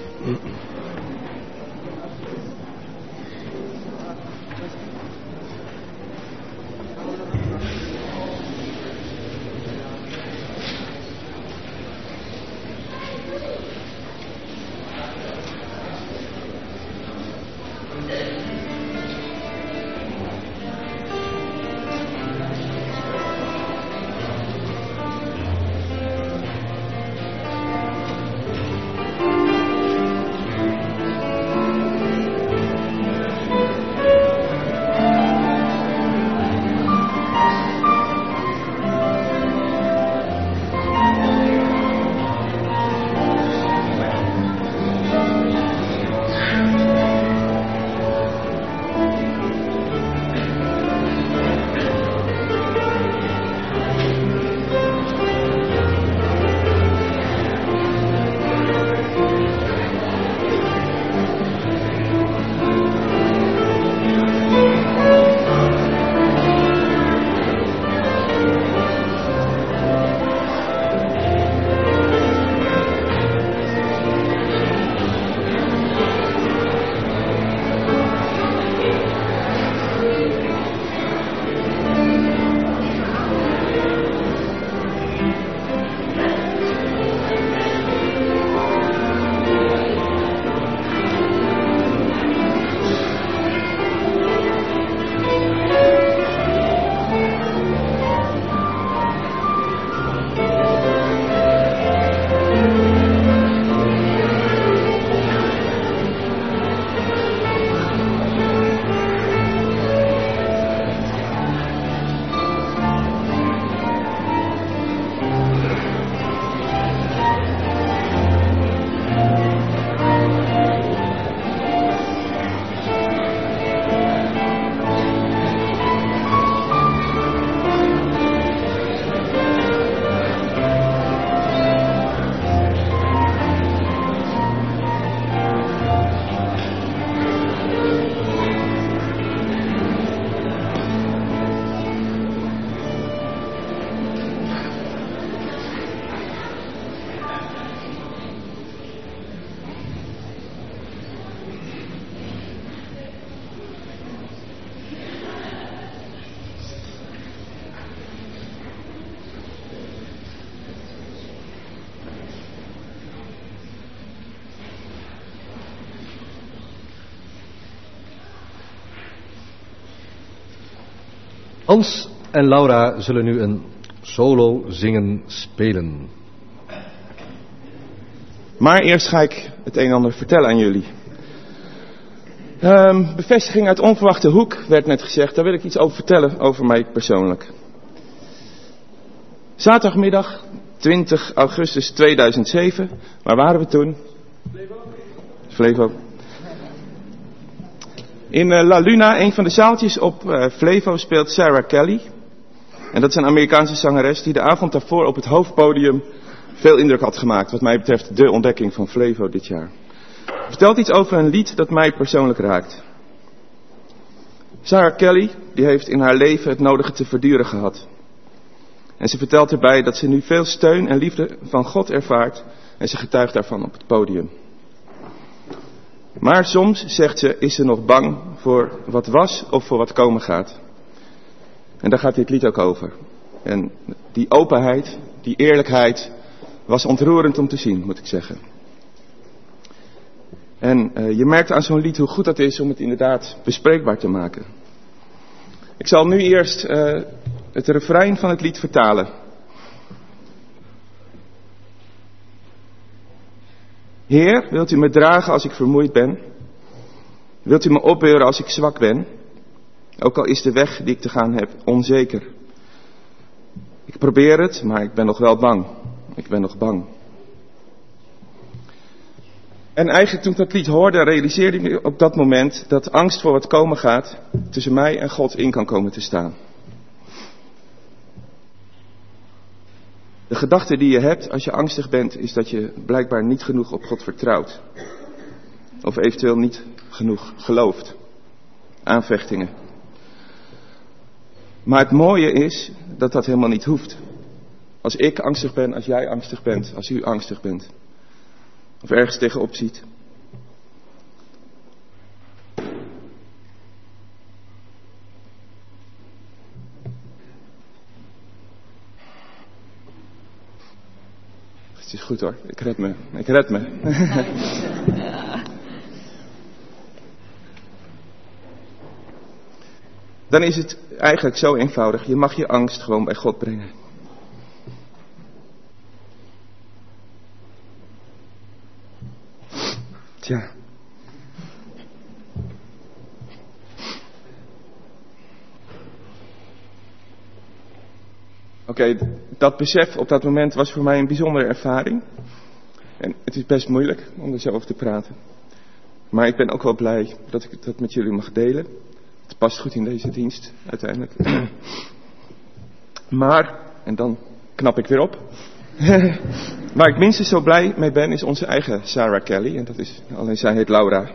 Hans en Laura zullen nu een solo zingen spelen. Maar eerst ga ik het een en ander vertellen aan jullie. Um, bevestiging uit onverwachte hoek werd net gezegd. Daar wil ik iets over vertellen, over mij persoonlijk. Zaterdagmiddag twintig augustus tweeduizend zeven. Waar waren we toen? Flevo. Flevo. In uh, La Luna, een van de zaaltjes op uh, Flevo, speelt Sarah Kelly. En dat is een Amerikaanse zangeres die de avond daarvoor op het hoofdpodium veel indruk had gemaakt. Wat mij betreft de ontdekking van Flevo dit jaar. Vertelt iets over een lied dat mij persoonlijk raakt. Sarah Kelly, die heeft in haar leven het nodige te verduren gehad. En ze vertelt erbij dat ze nu veel steun en liefde van God ervaart. En ze getuigt daarvan op het podium. Maar soms, zegt ze, is ze nog bang voor wat was of voor wat komen gaat. En daar gaat dit lied ook over. En die openheid, die eerlijkheid, was ontroerend om te zien, moet ik zeggen. En uh, je merkt aan zo'n lied hoe goed dat is om het inderdaad bespreekbaar te maken. Ik zal nu eerst uh, het refrein van het lied vertalen. Heer, wilt u me dragen als ik vermoeid ben? Wilt u me opbeuren als ik zwak ben? Ook al is de weg die ik te gaan heb onzeker. Ik probeer het, maar ik ben nog wel bang. Ik ben nog bang. En eigenlijk toen ik dat lied hoorde, realiseerde ik me op dat moment dat angst voor wat komen gaat tussen mij en God in kan komen te staan. De gedachte die je hebt als je angstig bent, is dat je blijkbaar niet genoeg op God vertrouwt. Of eventueel niet genoeg gelooft. Aanvechtingen. Maar het mooie is dat dat helemaal niet hoeft. Als ik angstig ben, als jij angstig bent, als u angstig bent. Of ergens tegenop ziet. Het is goed hoor, ik red me, ik red me. Dan is het eigenlijk zo eenvoudig, je mag je angst gewoon bij God brengen. Tja. Oké, okay, dat besef op dat moment was voor mij een bijzondere ervaring. En het is best moeilijk om er zo over te praten. Maar ik ben ook wel blij dat ik dat met jullie mag delen. Het past goed in deze dienst, uiteindelijk. Maar, en dan knap ik weer op. Waar ik minstens zo blij mee ben, is onze eigen Sarah Kelly. En dat is, alleen zij heet Laura.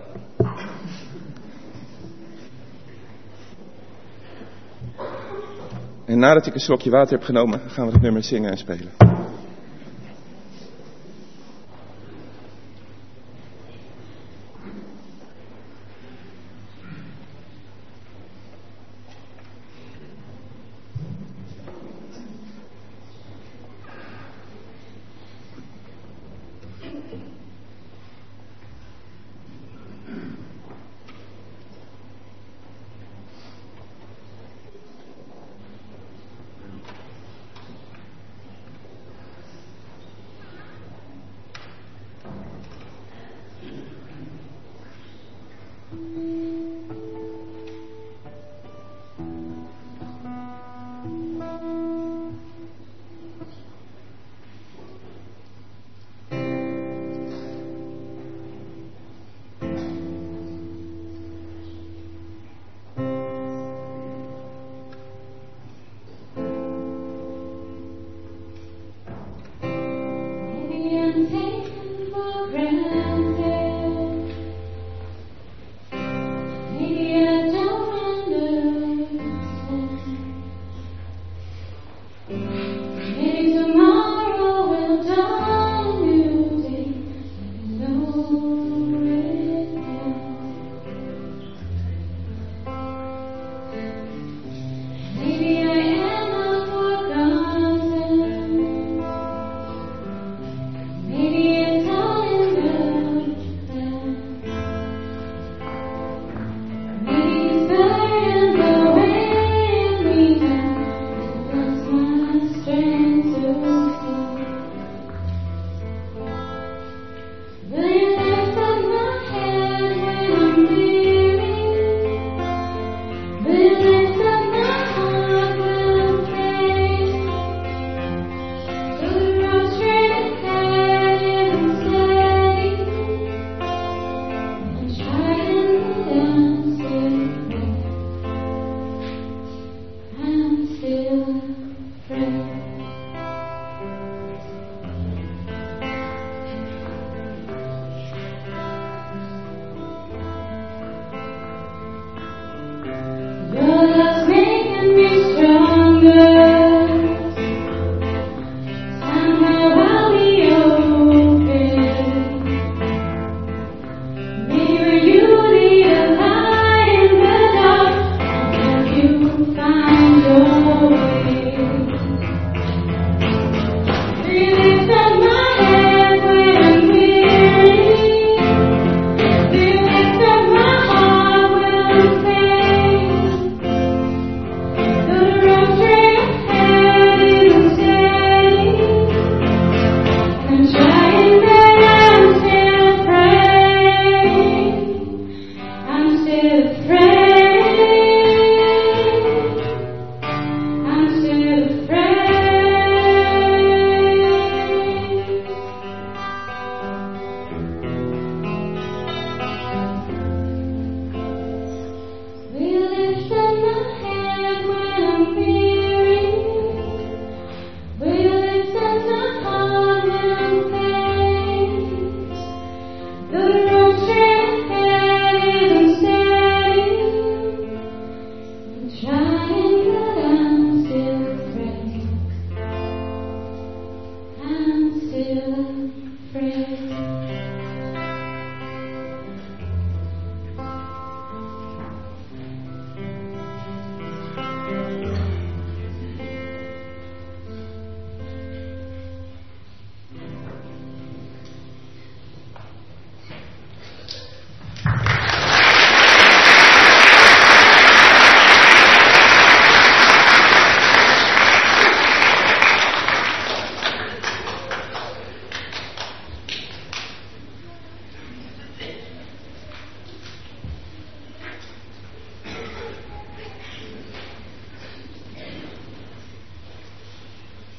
En nadat ik een slokje water heb genomen, gaan we het nummer zingen en spelen.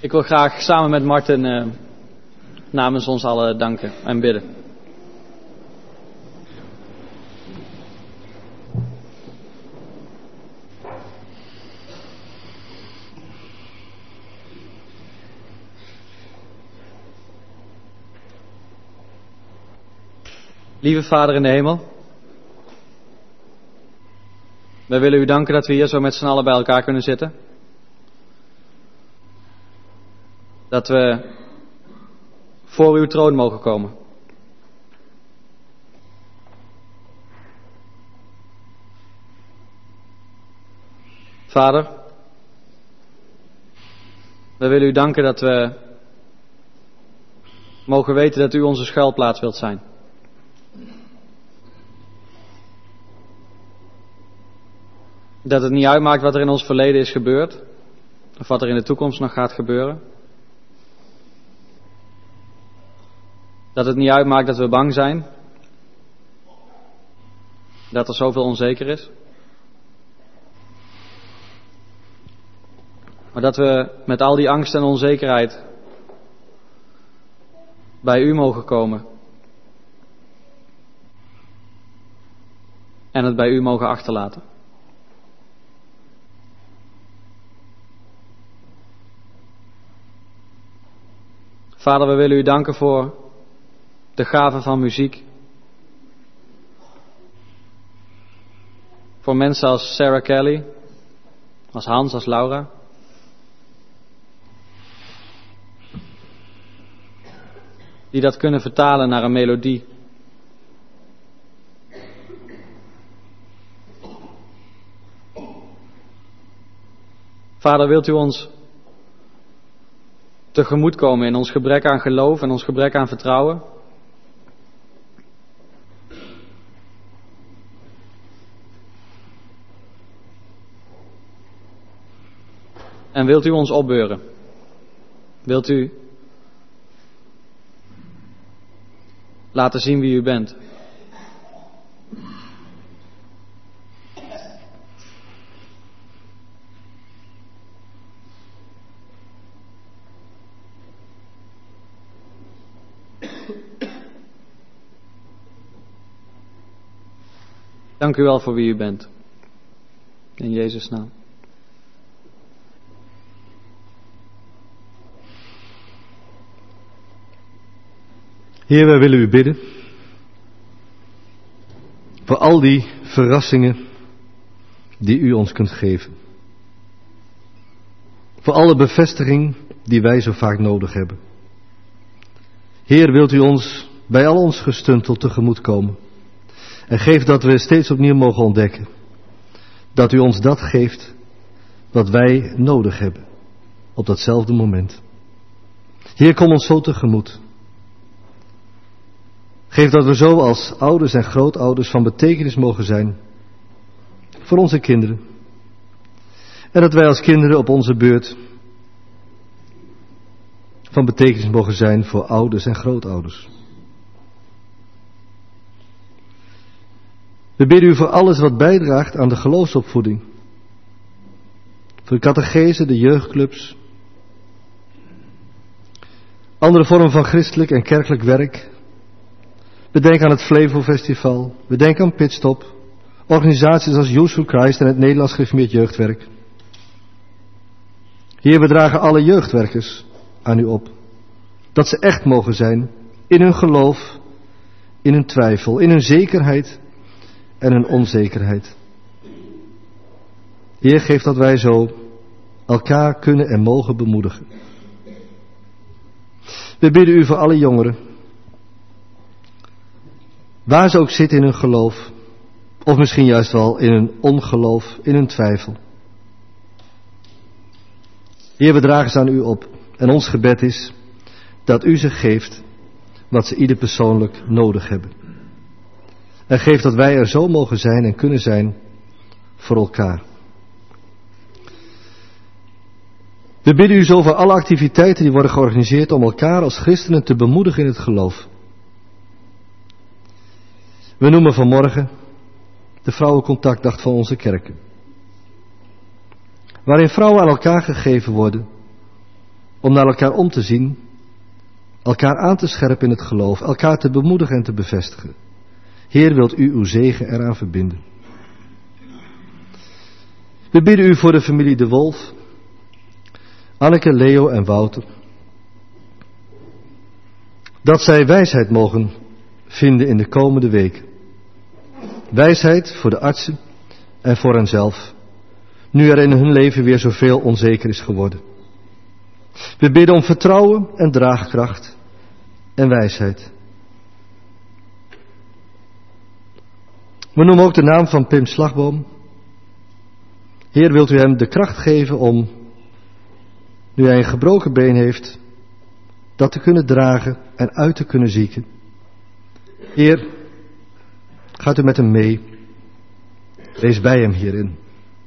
Ik wil graag samen met Martin uh, namens ons allen danken en bidden. Lieve Vader in de hemel, wij willen u danken dat we hier zo met z'n allen bij elkaar kunnen zitten. Dat we voor uw troon mogen komen. Vader, wij willen u danken dat we mogen weten dat u onze schuilplaats wilt zijn. Dat het niet uitmaakt wat er in ons verleden is gebeurd, of wat er in de toekomst nog gaat gebeuren. Dat het niet uitmaakt dat we bang zijn, dat er zoveel onzeker is. Maar dat we met al die angst en onzekerheid bij u mogen komen. En het bij u mogen achterlaten. Vader, we willen u danken voor de gave van muziek. Voor mensen als Sarah Kelly, als Hans, als Laura. Die dat kunnen vertalen naar een melodie. Vader, wilt u ons tegemoetkomen in ons gebrek aan geloof en ons gebrek aan vertrouwen? En wilt u ons opbeuren? Wilt u laten zien wie u bent? Dank u wel voor wie u bent. In Jezus' naam. Heer, wij willen u bidden voor al die verrassingen die u ons kunt geven. Voor alle bevestiging die wij zo vaak nodig hebben. Heer, wilt u ons bij al ons gestuntel tegemoet komen. En geef dat we steeds opnieuw mogen ontdekken. Dat u ons dat geeft wat wij nodig hebben. Op datzelfde moment. Heer, kom ons zo tegemoet. Geef dat we zo als ouders en grootouders van betekenis mogen zijn. Voor onze kinderen. En dat wij als kinderen op onze beurt van betekenis mogen zijn voor ouders en grootouders. We bidden u voor alles wat bijdraagt aan de geloofsopvoeding. Voor de catechese, de jeugdclubs. Andere vormen van christelijk en kerkelijk werk. We denken aan het Flevo Festival. We denken aan Pitstop. Organisaties als Youth for Christ en het Nederlands Gereformeerd Jeugdwerk. Heer, we dragen alle jeugdwerkers aan u op. Dat ze echt mogen zijn in hun geloof, in hun twijfel, in hun zekerheid en hun onzekerheid. Heer, geef dat wij zo elkaar kunnen en mogen bemoedigen. We bidden u voor alle jongeren. Waar ze ook zitten in hun geloof. Of misschien juist wel in hun ongeloof, in hun twijfel. Heer, we dragen ze aan u op. En ons gebed is dat u ze geeft wat ze ieder persoonlijk nodig hebben. En geef dat wij er zo mogen zijn en kunnen zijn voor elkaar. We bidden u zo voor alle activiteiten die worden georganiseerd om elkaar als christenen te bemoedigen in het geloof. We noemen vanmorgen de vrouwencontactdag van onze kerken. Waarin vrouwen aan elkaar gegeven worden om naar elkaar om te zien, elkaar aan te scherpen in het geloof, elkaar te bemoedigen en te bevestigen. Heer, wilt u uw zegen eraan verbinden. We bidden u voor de familie De Wolf, Anneke, Leo en Wouter, dat zij wijsheid mogen vinden in de komende weken. Wijsheid voor de artsen en voor henzelf, nu er in hun leven weer zoveel onzeker is geworden. We bidden om vertrouwen en draagkracht en wijsheid. We noemen ook de naam van Pim Slagboom. Heer, wilt u hem de kracht geven om, nu hij een gebroken been heeft, dat te kunnen dragen en uit te kunnen zieken. Heer, gaat u met hem mee. Wees bij hem hierin.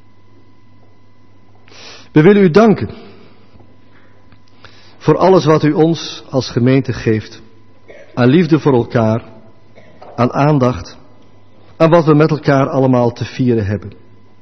We willen u danken voor alles wat u ons als gemeente geeft. Aan liefde voor elkaar, aan aandacht, aan wat we met elkaar allemaal te vieren hebben.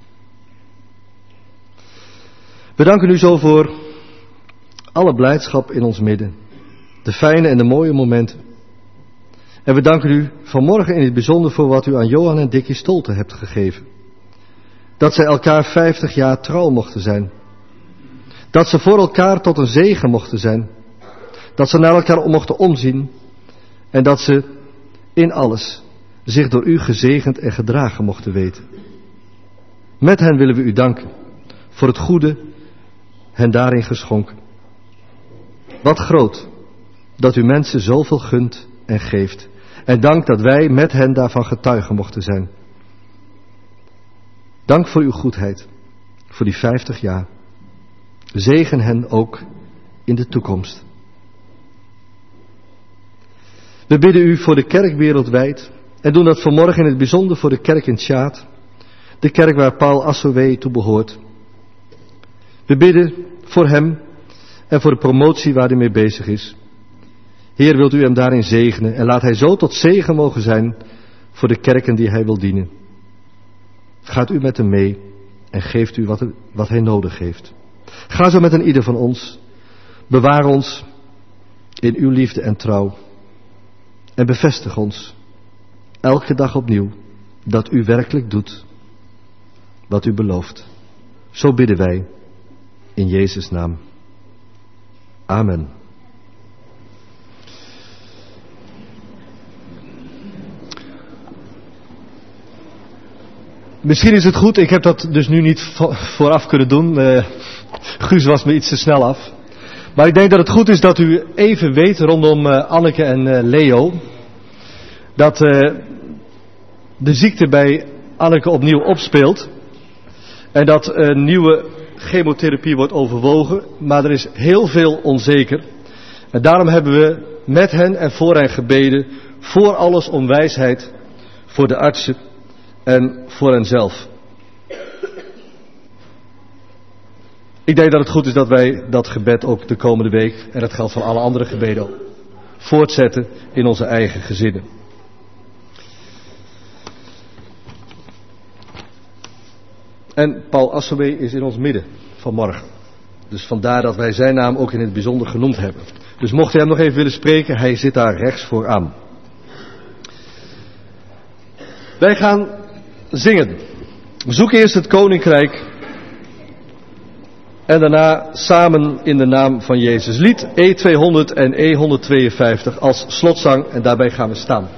We danken u zo voor alle blijdschap in ons midden, de fijne en de mooie momenten. En we danken u vanmorgen in het bijzonder voor wat u aan Johan en Dickie Stolte hebt gegeven. Dat zij elkaar vijftig jaar trouw mochten zijn. Dat ze voor elkaar tot een zegen mochten zijn. Dat ze naar elkaar mochten omzien. En dat ze in alles zich door u gezegend en gedragen mochten weten. Met hen willen we u danken voor het goede hen daarin geschonken. Wat groot dat u mensen zoveel gunt en geeft. En dank dat wij met hen daarvan getuigen mochten zijn. Dank voor uw goedheid, voor die vijftig jaar. Zegen hen ook in de toekomst. We bidden u voor de kerk wereldwijd en doen dat vanmorgen in het bijzonder voor de kerk in Tjaat, de kerk waar Paul Assoué toe behoort. We bidden voor hem en voor de promotie waar hij mee bezig is. Heer, wilt u hem daarin zegenen en laat hij zo tot zegen mogen zijn voor de kerken die hij wil dienen. Gaat u met hem mee en geeft u wat, wat hij nodig heeft. Ga zo met een ieder van ons. Bewaar ons in uw liefde en trouw. En bevestig ons elke dag opnieuw dat u werkelijk doet wat u belooft. Zo bidden wij in Jezus' naam. Amen. Misschien is het goed, ik heb dat dus nu niet vooraf kunnen doen. Uh, Guus was me iets te snel af. Maar ik denk dat het goed is dat u even weet rondom uh, Anneke en uh, Leo. Dat uh, de ziekte bij Anneke opnieuw opspeelt. En dat een nieuwe chemotherapie wordt overwogen. Maar er is heel veel onzeker. En daarom hebben we met hen en voor hen gebeden. Voor alles om wijsheid voor de artsen en voor henzelf. Ik denk dat het goed is dat wij dat gebed ook de komende week, en dat geldt voor alle andere gebeden ook, voortzetten in onze eigen gezinnen. En Paul Assoué is in ons midden vanmorgen. Dus vandaar dat wij zijn naam ook in het bijzonder genoemd hebben. Dus mocht u hem nog even willen spreken, hij zit daar rechts vooraan. Wij gaan zingen. We zoeken eerst het koninkrijk. En daarna samen in de naam van Jezus. Lied E tweehonderd en E honderdtweeënvijftig als slotzang. En daarbij gaan we staan.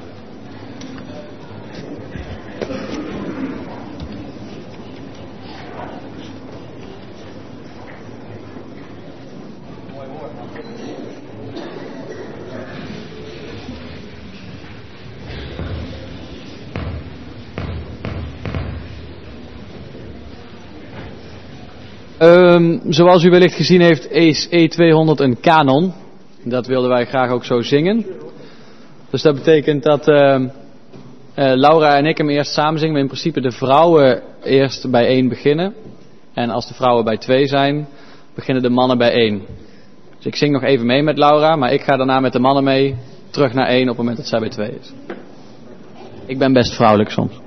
Um, zoals u wellicht gezien heeft is E tweehonderd een kanon. Dat wilden wij graag ook zo zingen. Dus dat betekent dat uh, uh, Laura en ik hem eerst samen zingen. Maar in principe de vrouwen eerst bij één beginnen. En als de vrouwen bij twee zijn, beginnen de mannen bij één. Dus ik zing nog even mee met Laura. Maar ik ga daarna met de mannen mee terug naar één op het moment dat zij bij twee is. Ik ben best vrouwelijk soms.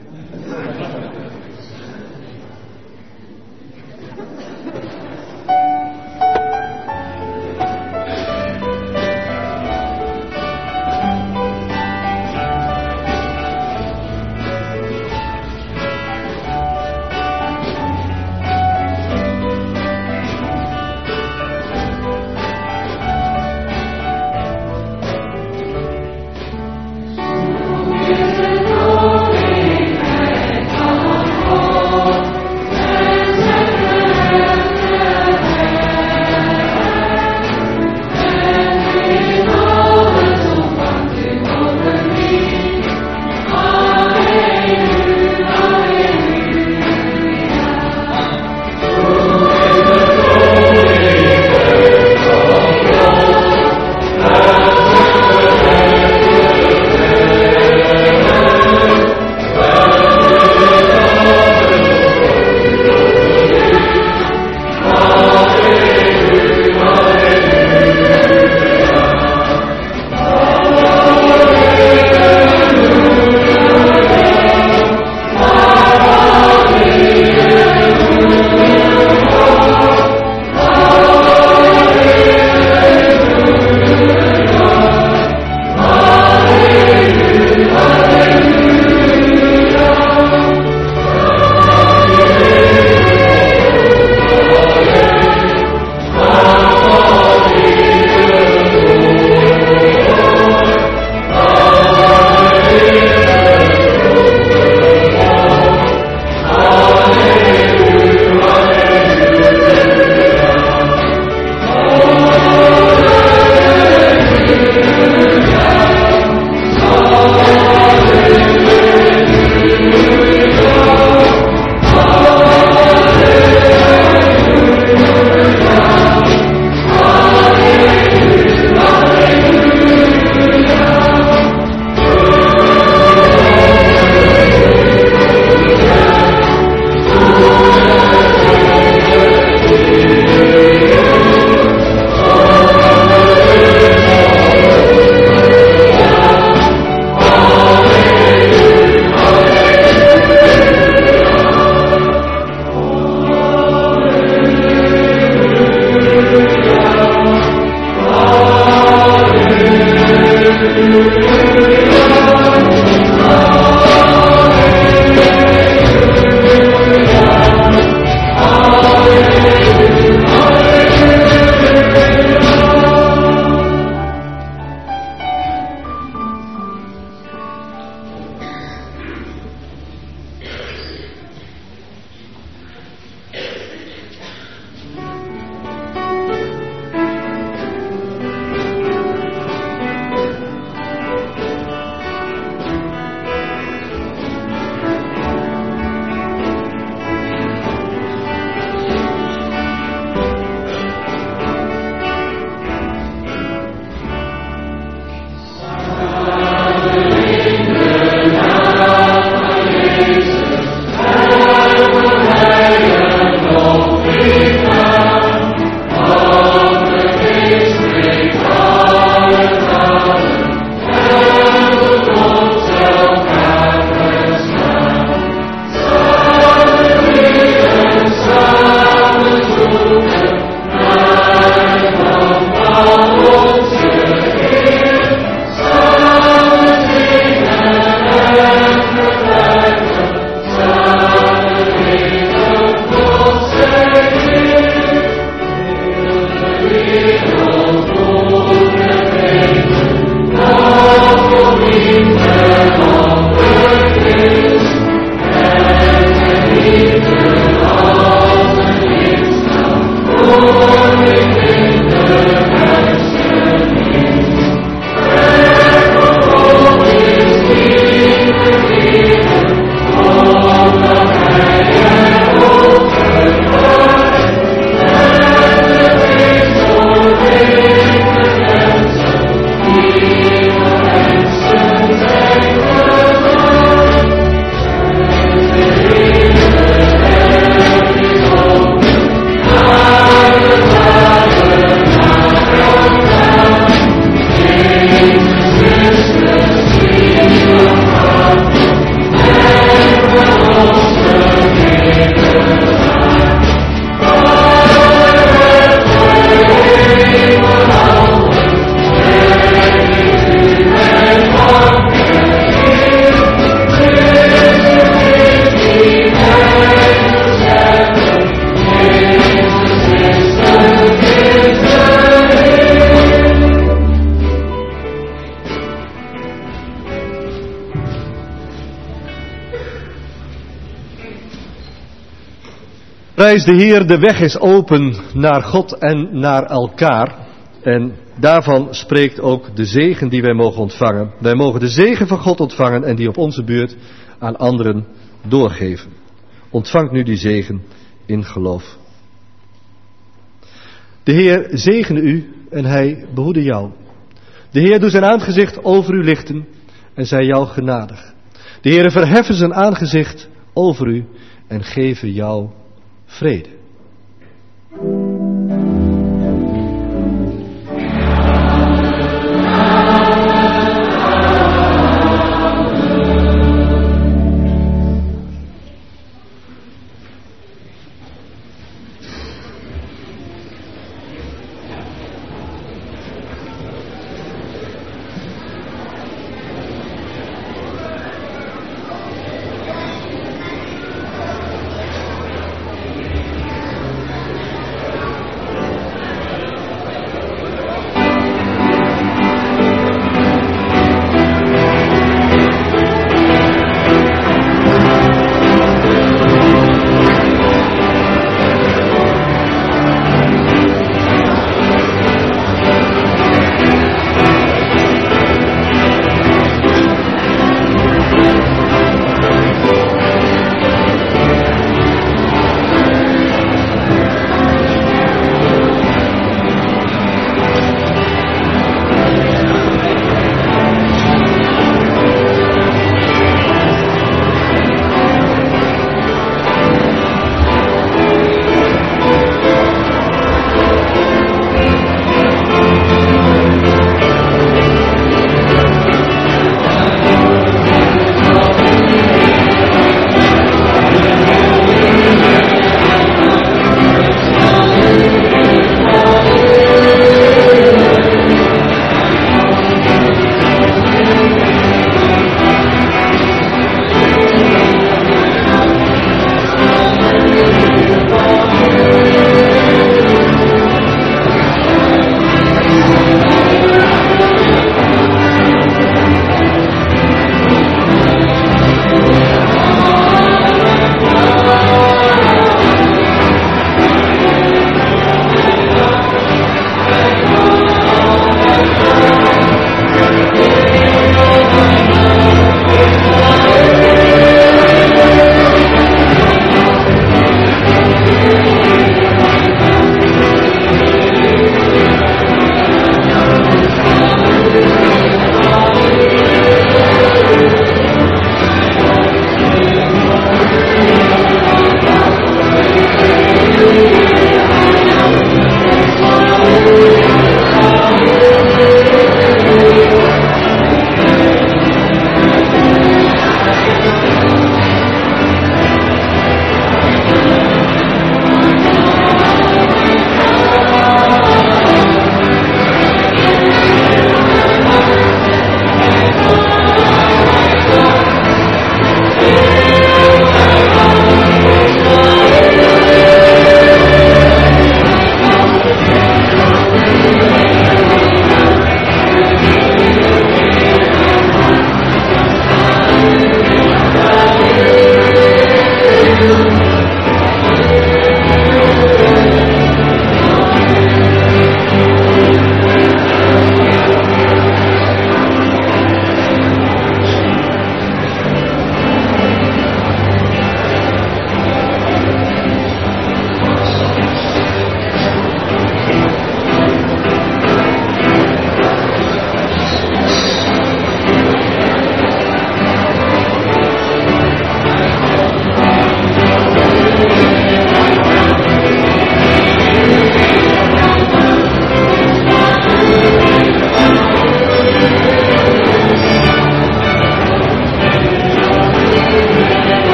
Prijs de Heer, de weg is open naar God en naar elkaar. En daarvan spreekt ook de zegen die wij mogen ontvangen. Wij mogen de zegen van God ontvangen en die op onze beurt aan anderen doorgeven. Ontvangt nu die zegen in geloof. De Heer zegene u en hij behoede jou. De Heer doet zijn aangezicht over u lichten en zij jou genadig. De Heer verheffen zijn aangezicht over u en geven jou vrede.